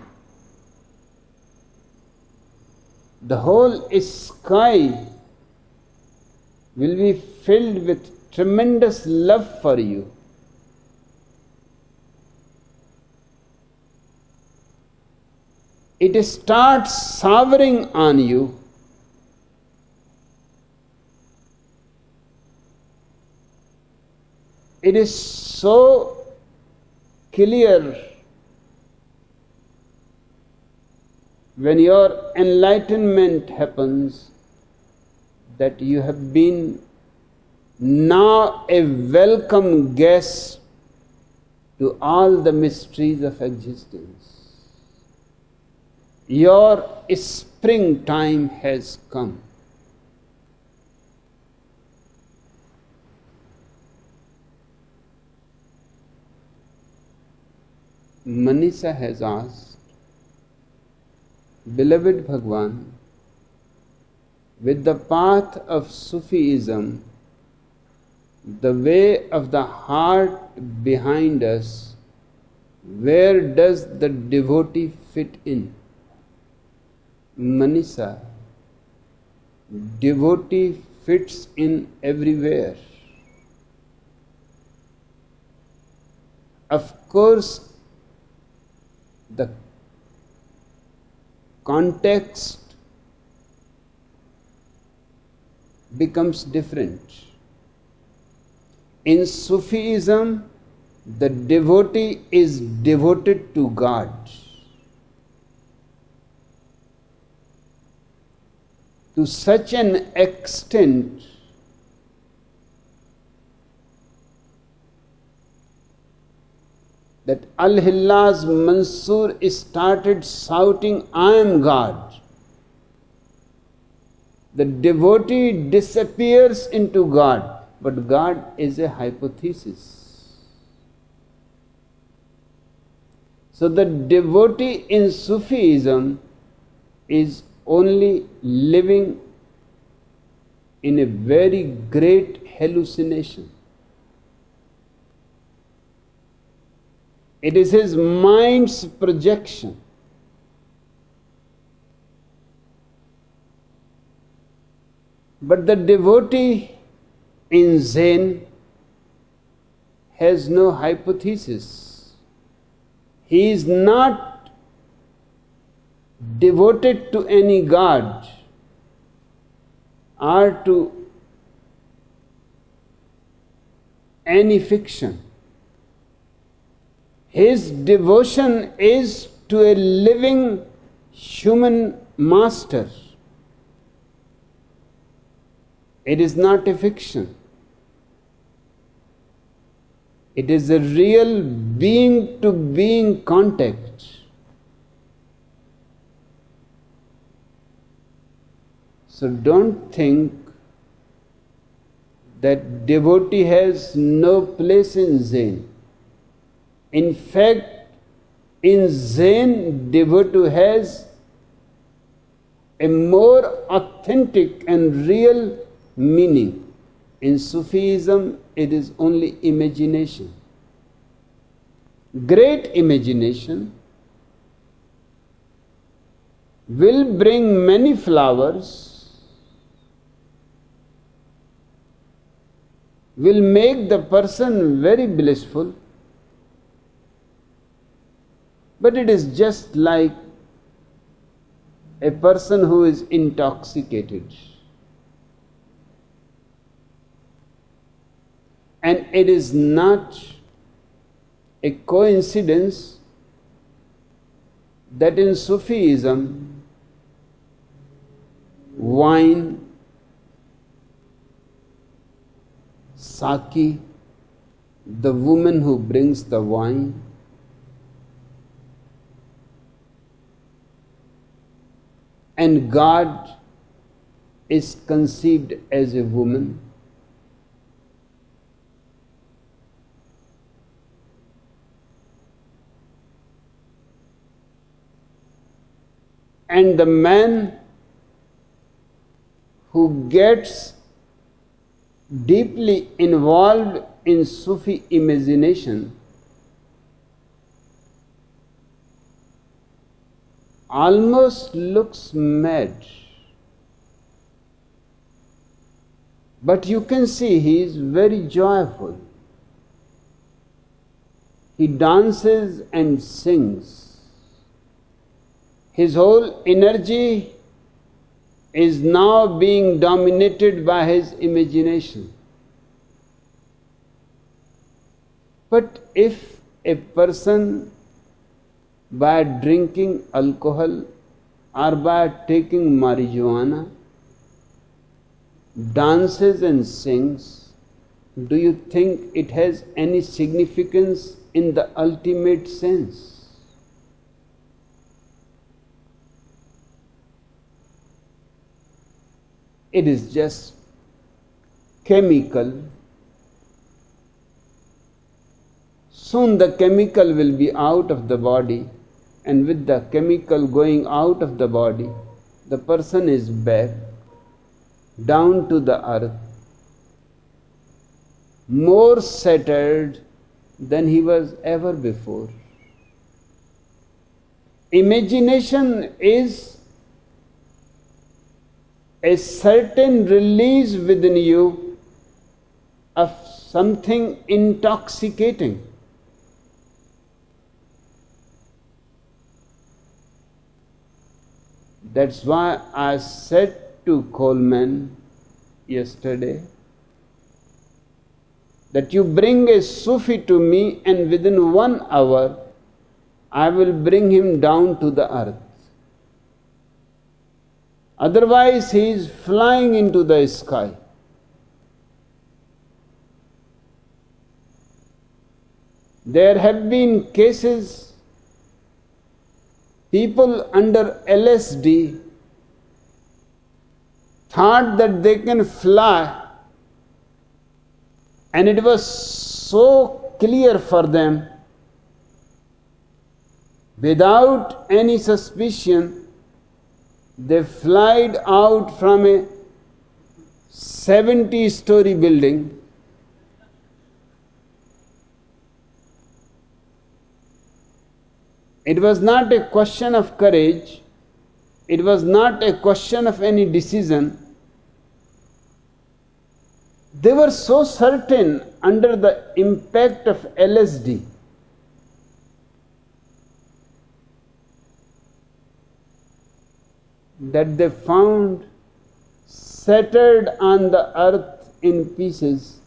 The whole sky will be filled with tremendous love for you. It starts showering on you. It is so clear when your enlightenment happens that you have been now a welcome guest to all the mysteries of existence. Your springtime has come. Manisha has asked, beloved Bhagwan, with the path of Sufism, the way of the heart behind us, where does the devotee fit in? Manisha, devotee fits in everywhere. Of course, the context becomes different. In Sufism, the devotee is devoted to God. To such an extent that Al-Hillaz Mansur started shouting, I am God. The devotee disappears into God, but God is a hypothesis. So the devotee in Sufism is only living in a very great hallucination. It is his mind's projection. But the devotee in Zen has no hypothesis. He is not devoted to any god or to any fiction. His devotion is to a living human master. It is not a fiction. It is a real being to being contact. So don't think that devotee has no place in Zen. In fact, in Zen, devotee has a more authentic and real meaning. In Sufism, it is only imagination. Great imagination will bring many flowers, will make the person very blissful, but it is just like a person who is intoxicated. And it is not a coincidence that in Sufism, wine, sake, the woman who brings the wine, and God is conceived as a woman. And the man who gets deeply involved in Sufi imagination almost looks mad. But you can see he is very joyful. He dances and sings. His whole energy is now being dominated by his imagination. But if a person by drinking alcohol or by taking marijuana dances and sings, do you think it has any significance in the ultimate sense? It is just chemical. Soon the chemical will be out of the body, and with the chemical going out of the body, the person is back down to the earth, more shattered than he was ever before. Imagination is a certain release within you of something intoxicating. That's why I said to Coleman yesterday that you bring a Sufi to me and within one hour I will bring him down to the earth. Otherwise he is flying into the sky. There have been cases, people under L S D thought that they can fly, and it was so clear for them, without any suspicion, they flied out from a seventy-story building. It was not a question of courage. It was not a question of any decision. They were so certain under the impact of L S D. That they found shattered on the earth in pieces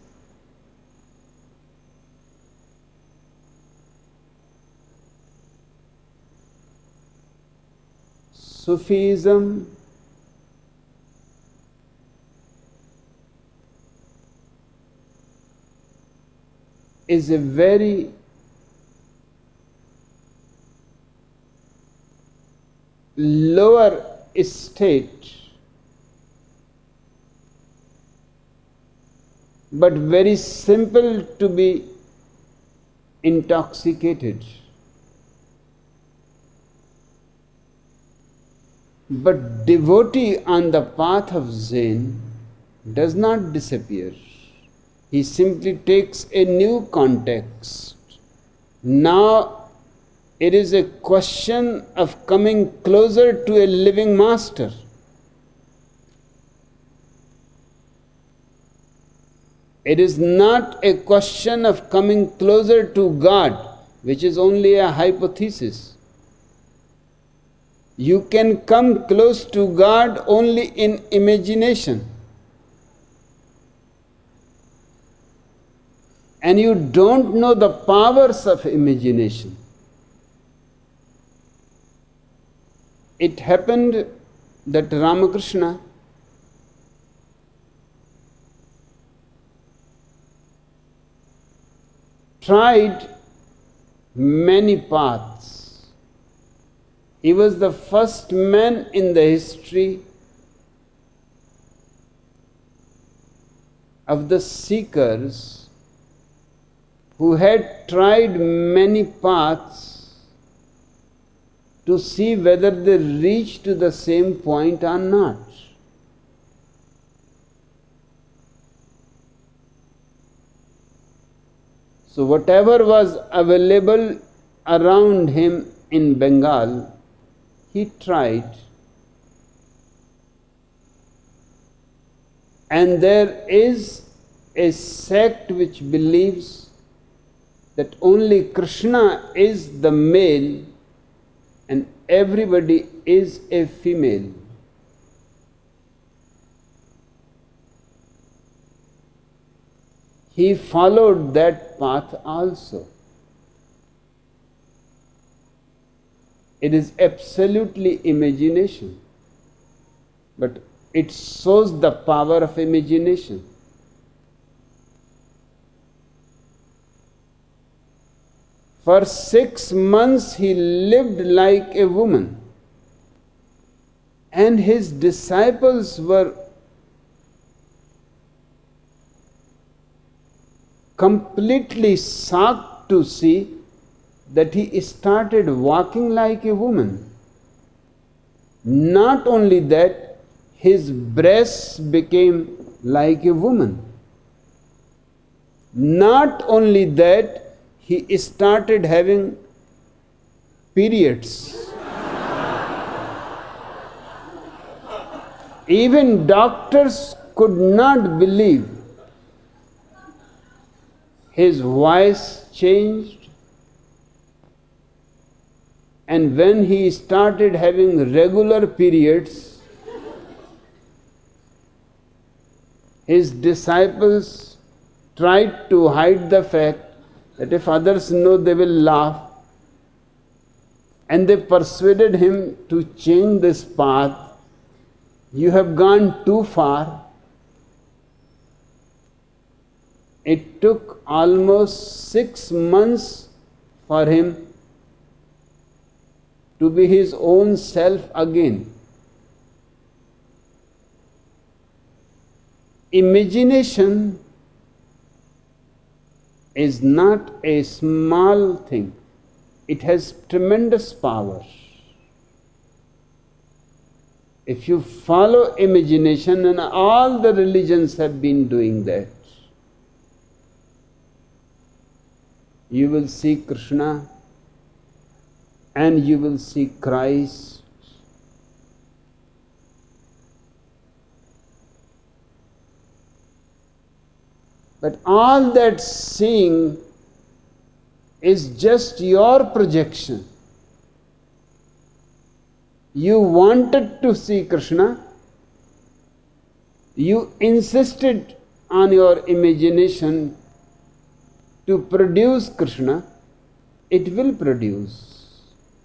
Sufism is a very lower state, but very simple to be intoxicated. But devotee on the path of Zen does not disappear. He simply takes a new context. Now it is a question of coming closer to a living master. It is not a question of coming closer to God, which is only a hypothesis. You can come close to God only in imagination. And you don't know the powers of imagination. It happened that Ramakrishna tried many paths. He was the first man in the history of the seekers who had tried many paths to see whether they reach to the same point or not. So whatever was available around him in Bengal, he tried. And there is a sect which believes that only Krishna is the male and everybody is a female. He followed that path also. It is absolutely imagination, but it shows the power of imagination. For six months he lived like a woman, and his disciples were completely shocked to see that he started walking like a woman. Not only that, his breasts became like a woman. Not only that, he started having periods. Even doctors could not believe. His voice changed, and when he started having regular periods, his disciples tried to hide the fact that if others know, they will laugh. And they persuaded him to change this path. You have gone too far. It took almost six months for him to be his own self again. Imagination is not a small thing. It has tremendous power. If you follow imagination, and all the religions have been doing that, you will see Krishna and you will see Christ. But all that seeing is just your projection. You wanted to see Krishna, you insisted on your imagination to produce Krishna, it will produce.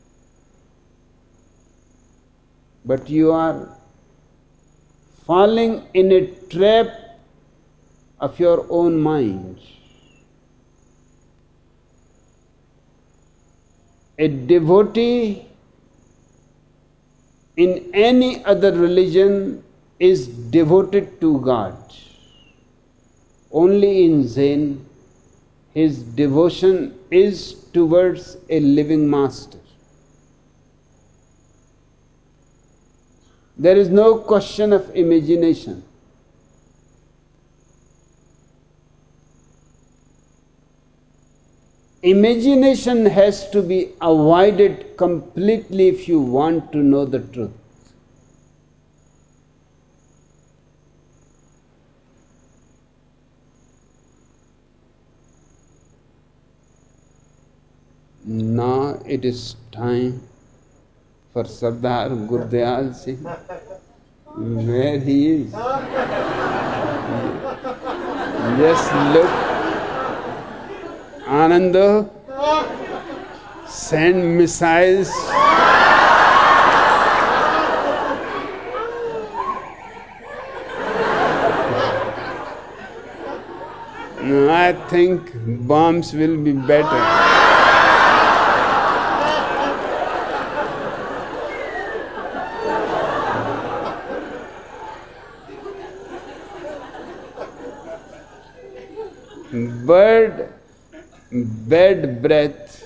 But you are falling in a trap of your own mind. A devotee in any other religion is devoted to God. Only in Zen, his devotion is towards a living master. There is no question of imagination. Imagination has to be avoided completely if you want to know the truth. Now it is time for Sardar Gurdayal Singh, where he is. Just look. Ananda, send missiles. No, I think bombs will be better. Bird, bad breath,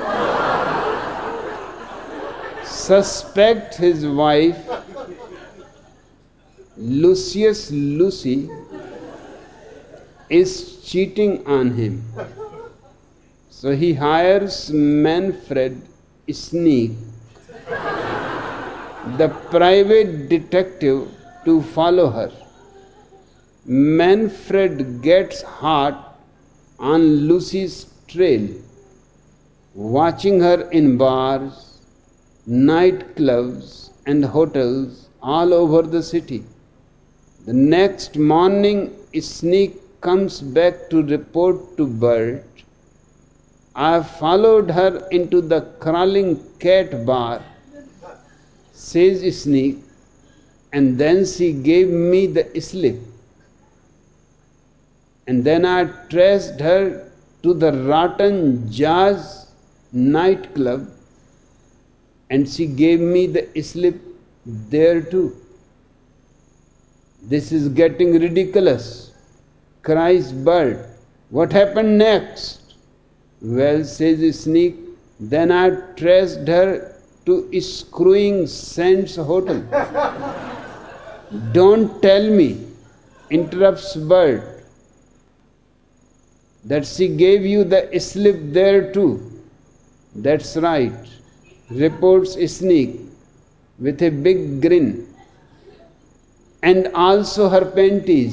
suspect his wife, Lucius Lucy, is cheating on him. So he hires Manfred Sneak, the private detective, to follow her. Manfred gets hot on Lucy's trail, watching her in bars, nightclubs, and hotels all over the city. The next morning, Sneak comes back to report to Bert, "I followed her into the Crawling Cat bar," says Sneak, "and then she gave me the slip. And then I traced her to the Rotten Jaws nightclub and she gave me the slip there too. This is getting ridiculous, cries bird. What happened next? Well, says snake, then I traced her to Screwing Sands Hotel. Don't tell me, interrupts bird, that she gave you the slip there too. That's right, reports snake with a big grin. And also her panties.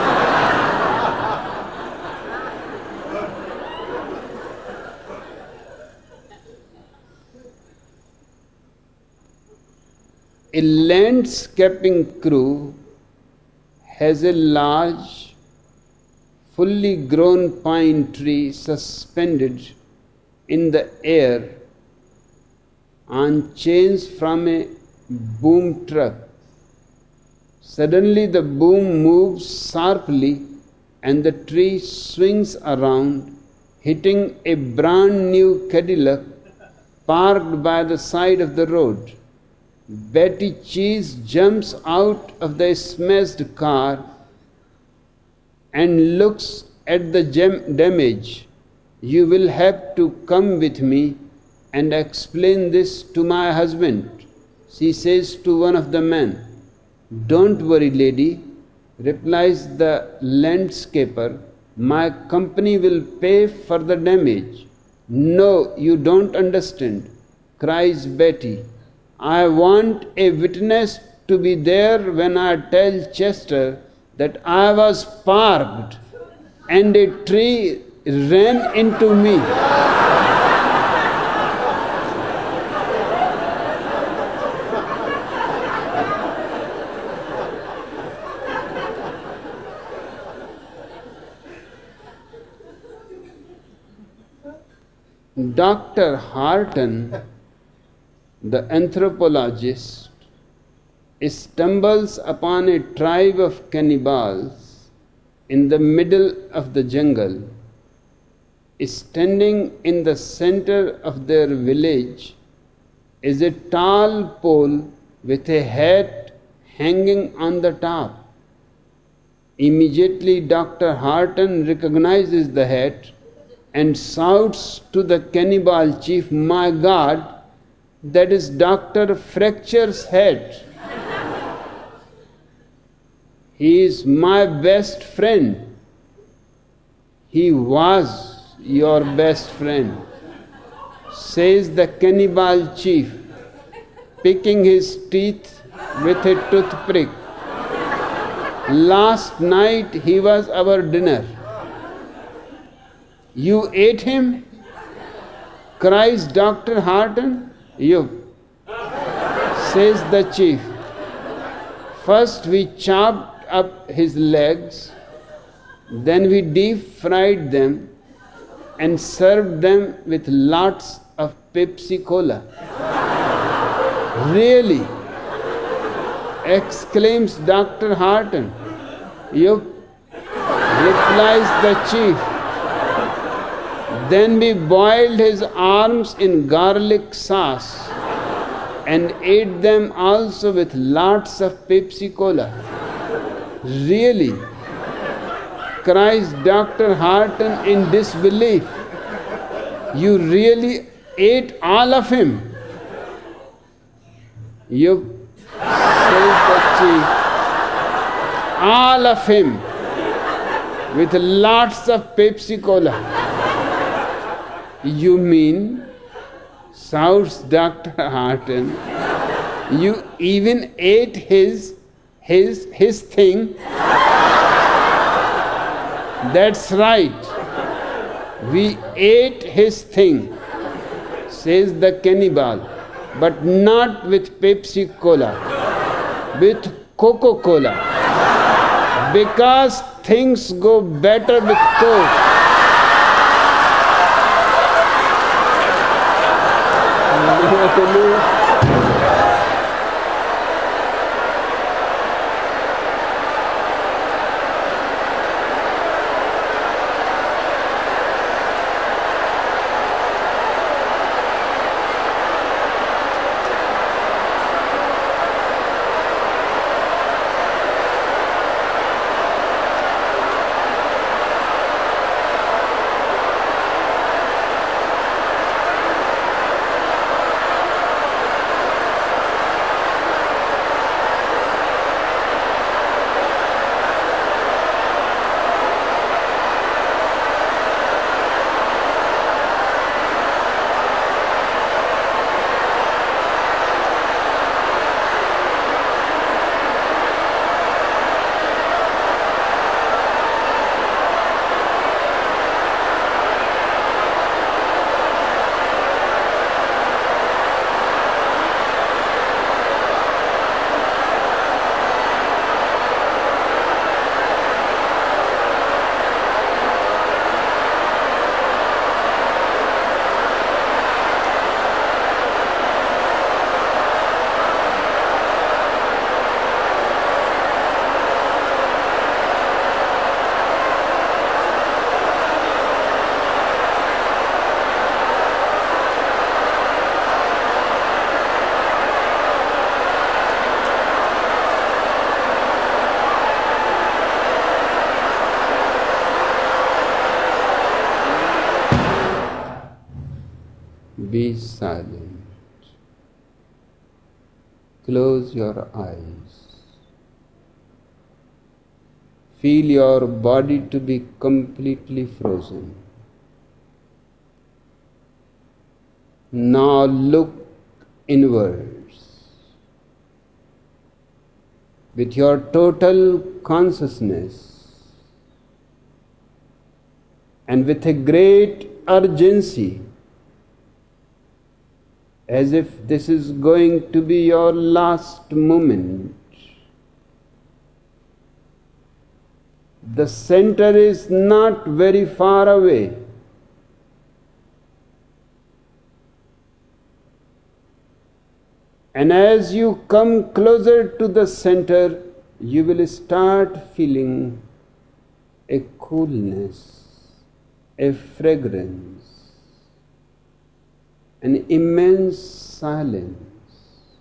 A landscaping crew has a large, fully grown pine tree suspended in the air on chains from a boom truck. Suddenly the boom moves sharply and the tree swings around, hitting a brand new Cadillac parked by the side of the road. Betty Cheese jumps out of the smashed car and looks at the gem- damage. You will have to come with me and explain this to my husband, she says to one of the men. Don't worry, lady, replies the landscaper. My company will pay for the damage. No, you don't understand, cries Betty. I want a witness to be there when I tell Chester that I was parked and a tree ran into me. Doctor Harton, the anthropologist, stumbles upon a tribe of cannibals in the middle of the jungle. Standing in the center of their village is a tall pole with a hat hanging on the top. Immediately, Doctor Harton recognizes the hat and shouts to the cannibal chief, my God, that is Doctor Fracture's hat. He is my best friend. He was your best friend, says the cannibal chief, picking his teeth with a toothpick. Last night he was our dinner. You ate him? Cries Doctor Harton. You, says the chief. First we chopped up his legs, then we deep fried them and served them with lots of Pepsi Cola. Really? Exclaims Doctor Harton. Yup, replies the chief. Then we boiled his arms in garlic sauce and ate them also with lots of Pepsi Cola. Really? Cries Doctor Harton in disbelief. You really ate all of him? You, says the chief, all of him with lots of Pepsi Cola. You mean, shouts Doctor Harton, you even ate his, his, his thing? That's right. We ate his thing, says the cannibal, but not with Pepsi Cola, with Coca-Cola, because things go better with Coke. silent. Close your eyes. Feel your body to be completely frozen. Now look inwards. With your total consciousness and with a great urgency, as if this is going to be your last moment. The center is not very far away. And as you come closer to the center, you will start feeling a coolness, a fragrance, an immense silence.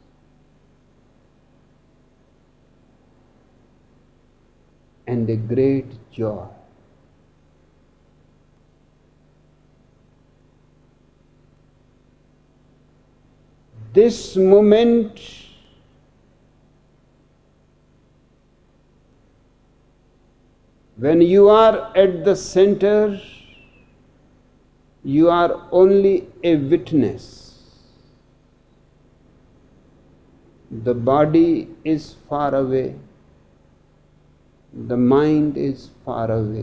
And a great joy. This moment when you are at the center, you are only a witness. The body is far away. The mind is far away.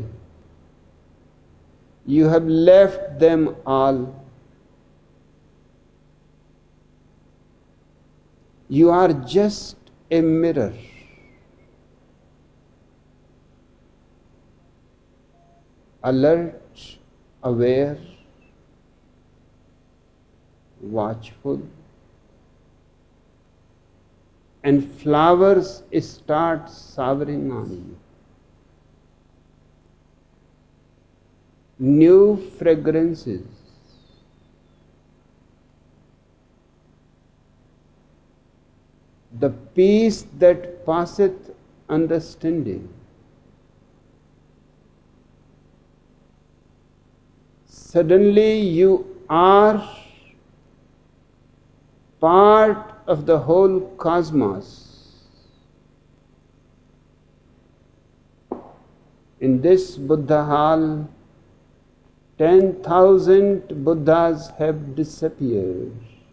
You have left them all. You are just a mirror. Alert, aware, watchful. And flowers start showering on you. New fragrances. The peace that passeth understanding. Suddenly you are part of the whole cosmos. In this Buddha hall, ten thousand Buddhas have disappeared.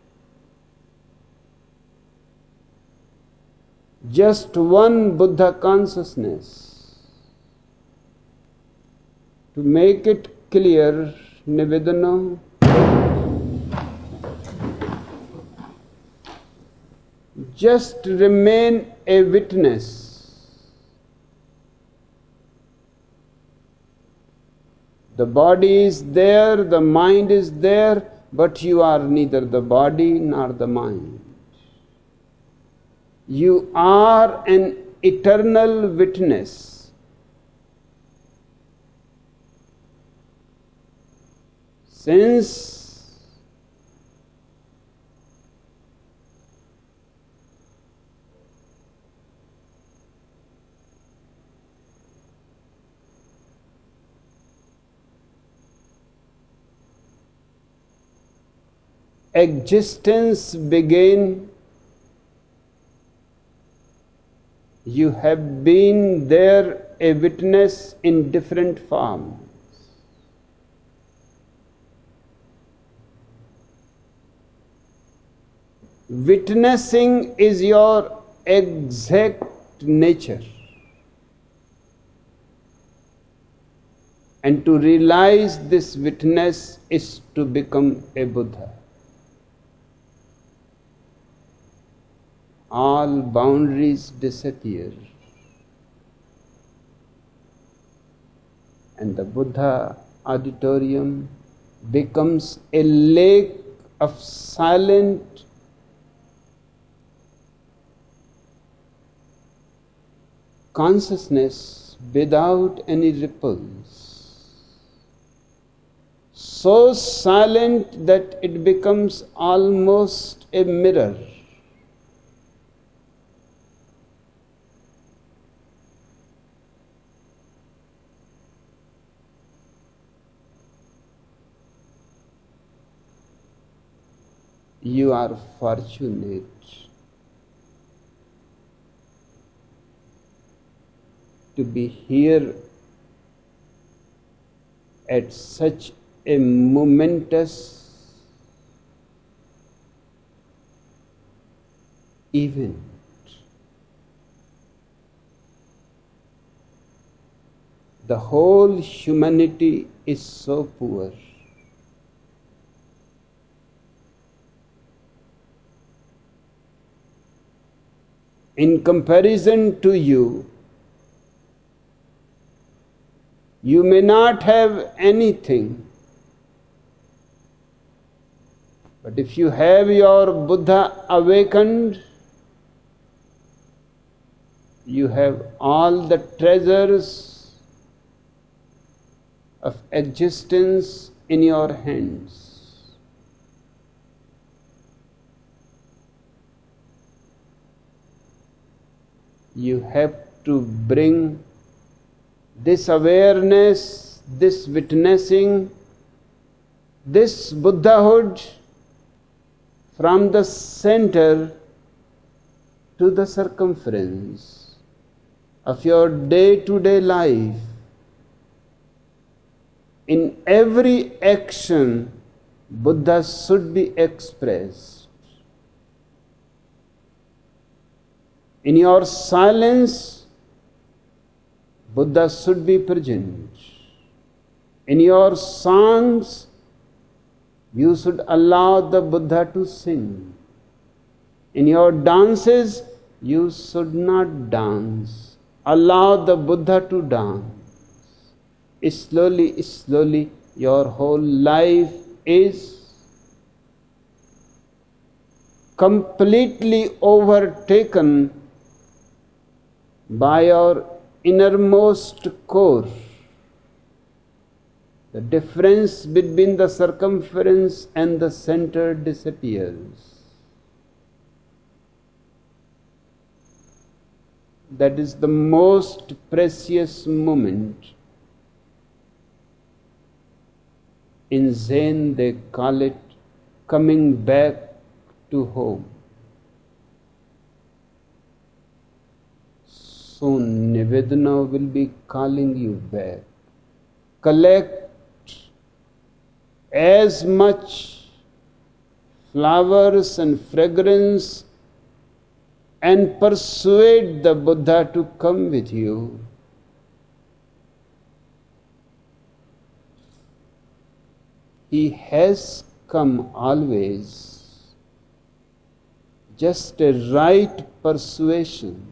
Just one Buddha consciousness. To make it clear, Nivedana, just remain a witness. The body is there, the mind is there, but you are neither the body nor the mind. You are an eternal witness. Since existence began, you have been there a witness in different forms. Witnessing is your exact nature. And to realize this witness is to become a Buddha. All boundaries disappear. And the Buddha auditorium becomes a lake of silent consciousness without any ripples. So silent that it becomes almost a mirror. you are fortunate. To be here at such a momentous event. The whole humanity is so poor. In comparison to you, you may not have anything, but if you have your Buddha awakened, you have all the treasures of existence in your hands. You have to bring this awareness, this witnessing, this Buddhahood from the center to the circumference of your day-to-day life. In every action, Buddha should be expressed. In your silence, Buddha should be present. In your songs, you should allow the Buddha to sing. In your dances, you should not dance. Allow the Buddha to dance. Slowly, slowly, your whole life is completely overtaken by your innermost core. The difference between the circumference and the center disappears. That is the most precious moment. In Zen they call it coming back to home. Soon Nivedana will be calling you back. Collect as much flowers and fragrance and persuade the Buddha to come with you. He has come always. Just a right persuasion.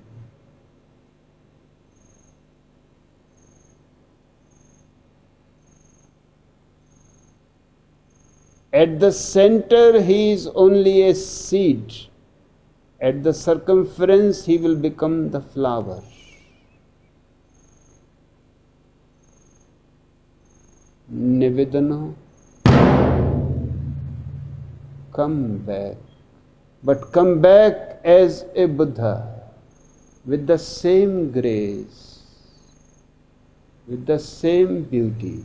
At the center, he is only a seed. At the circumference, he will become the flower. Nivedana, come back. But come back as a Buddha, with the same grace, with the same beauty,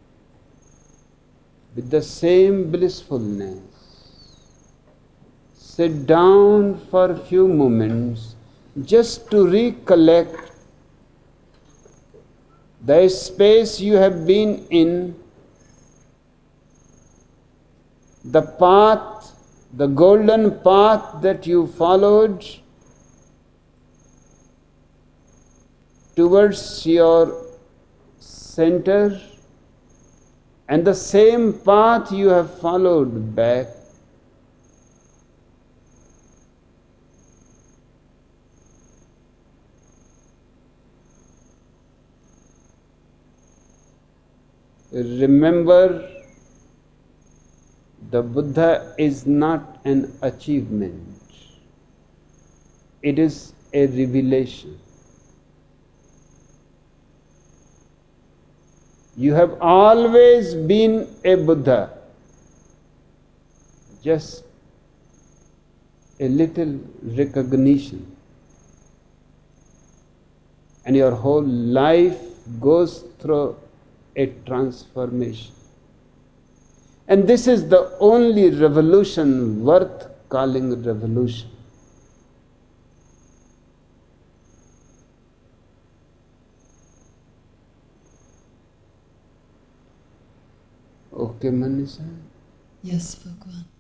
with the same blissfulness. Sit down for a few moments just to recollect the space you have been in, the path, the golden path that you followed towards your center, and the same path you have followed back. Remember, the Buddha is not an achievement. It is a revelation. You have always been a Buddha. Just a little recognition, and your whole life goes through a transformation. And this is the only revolution worth calling revolution. Okay, Manisha? Yes, Bhagwan.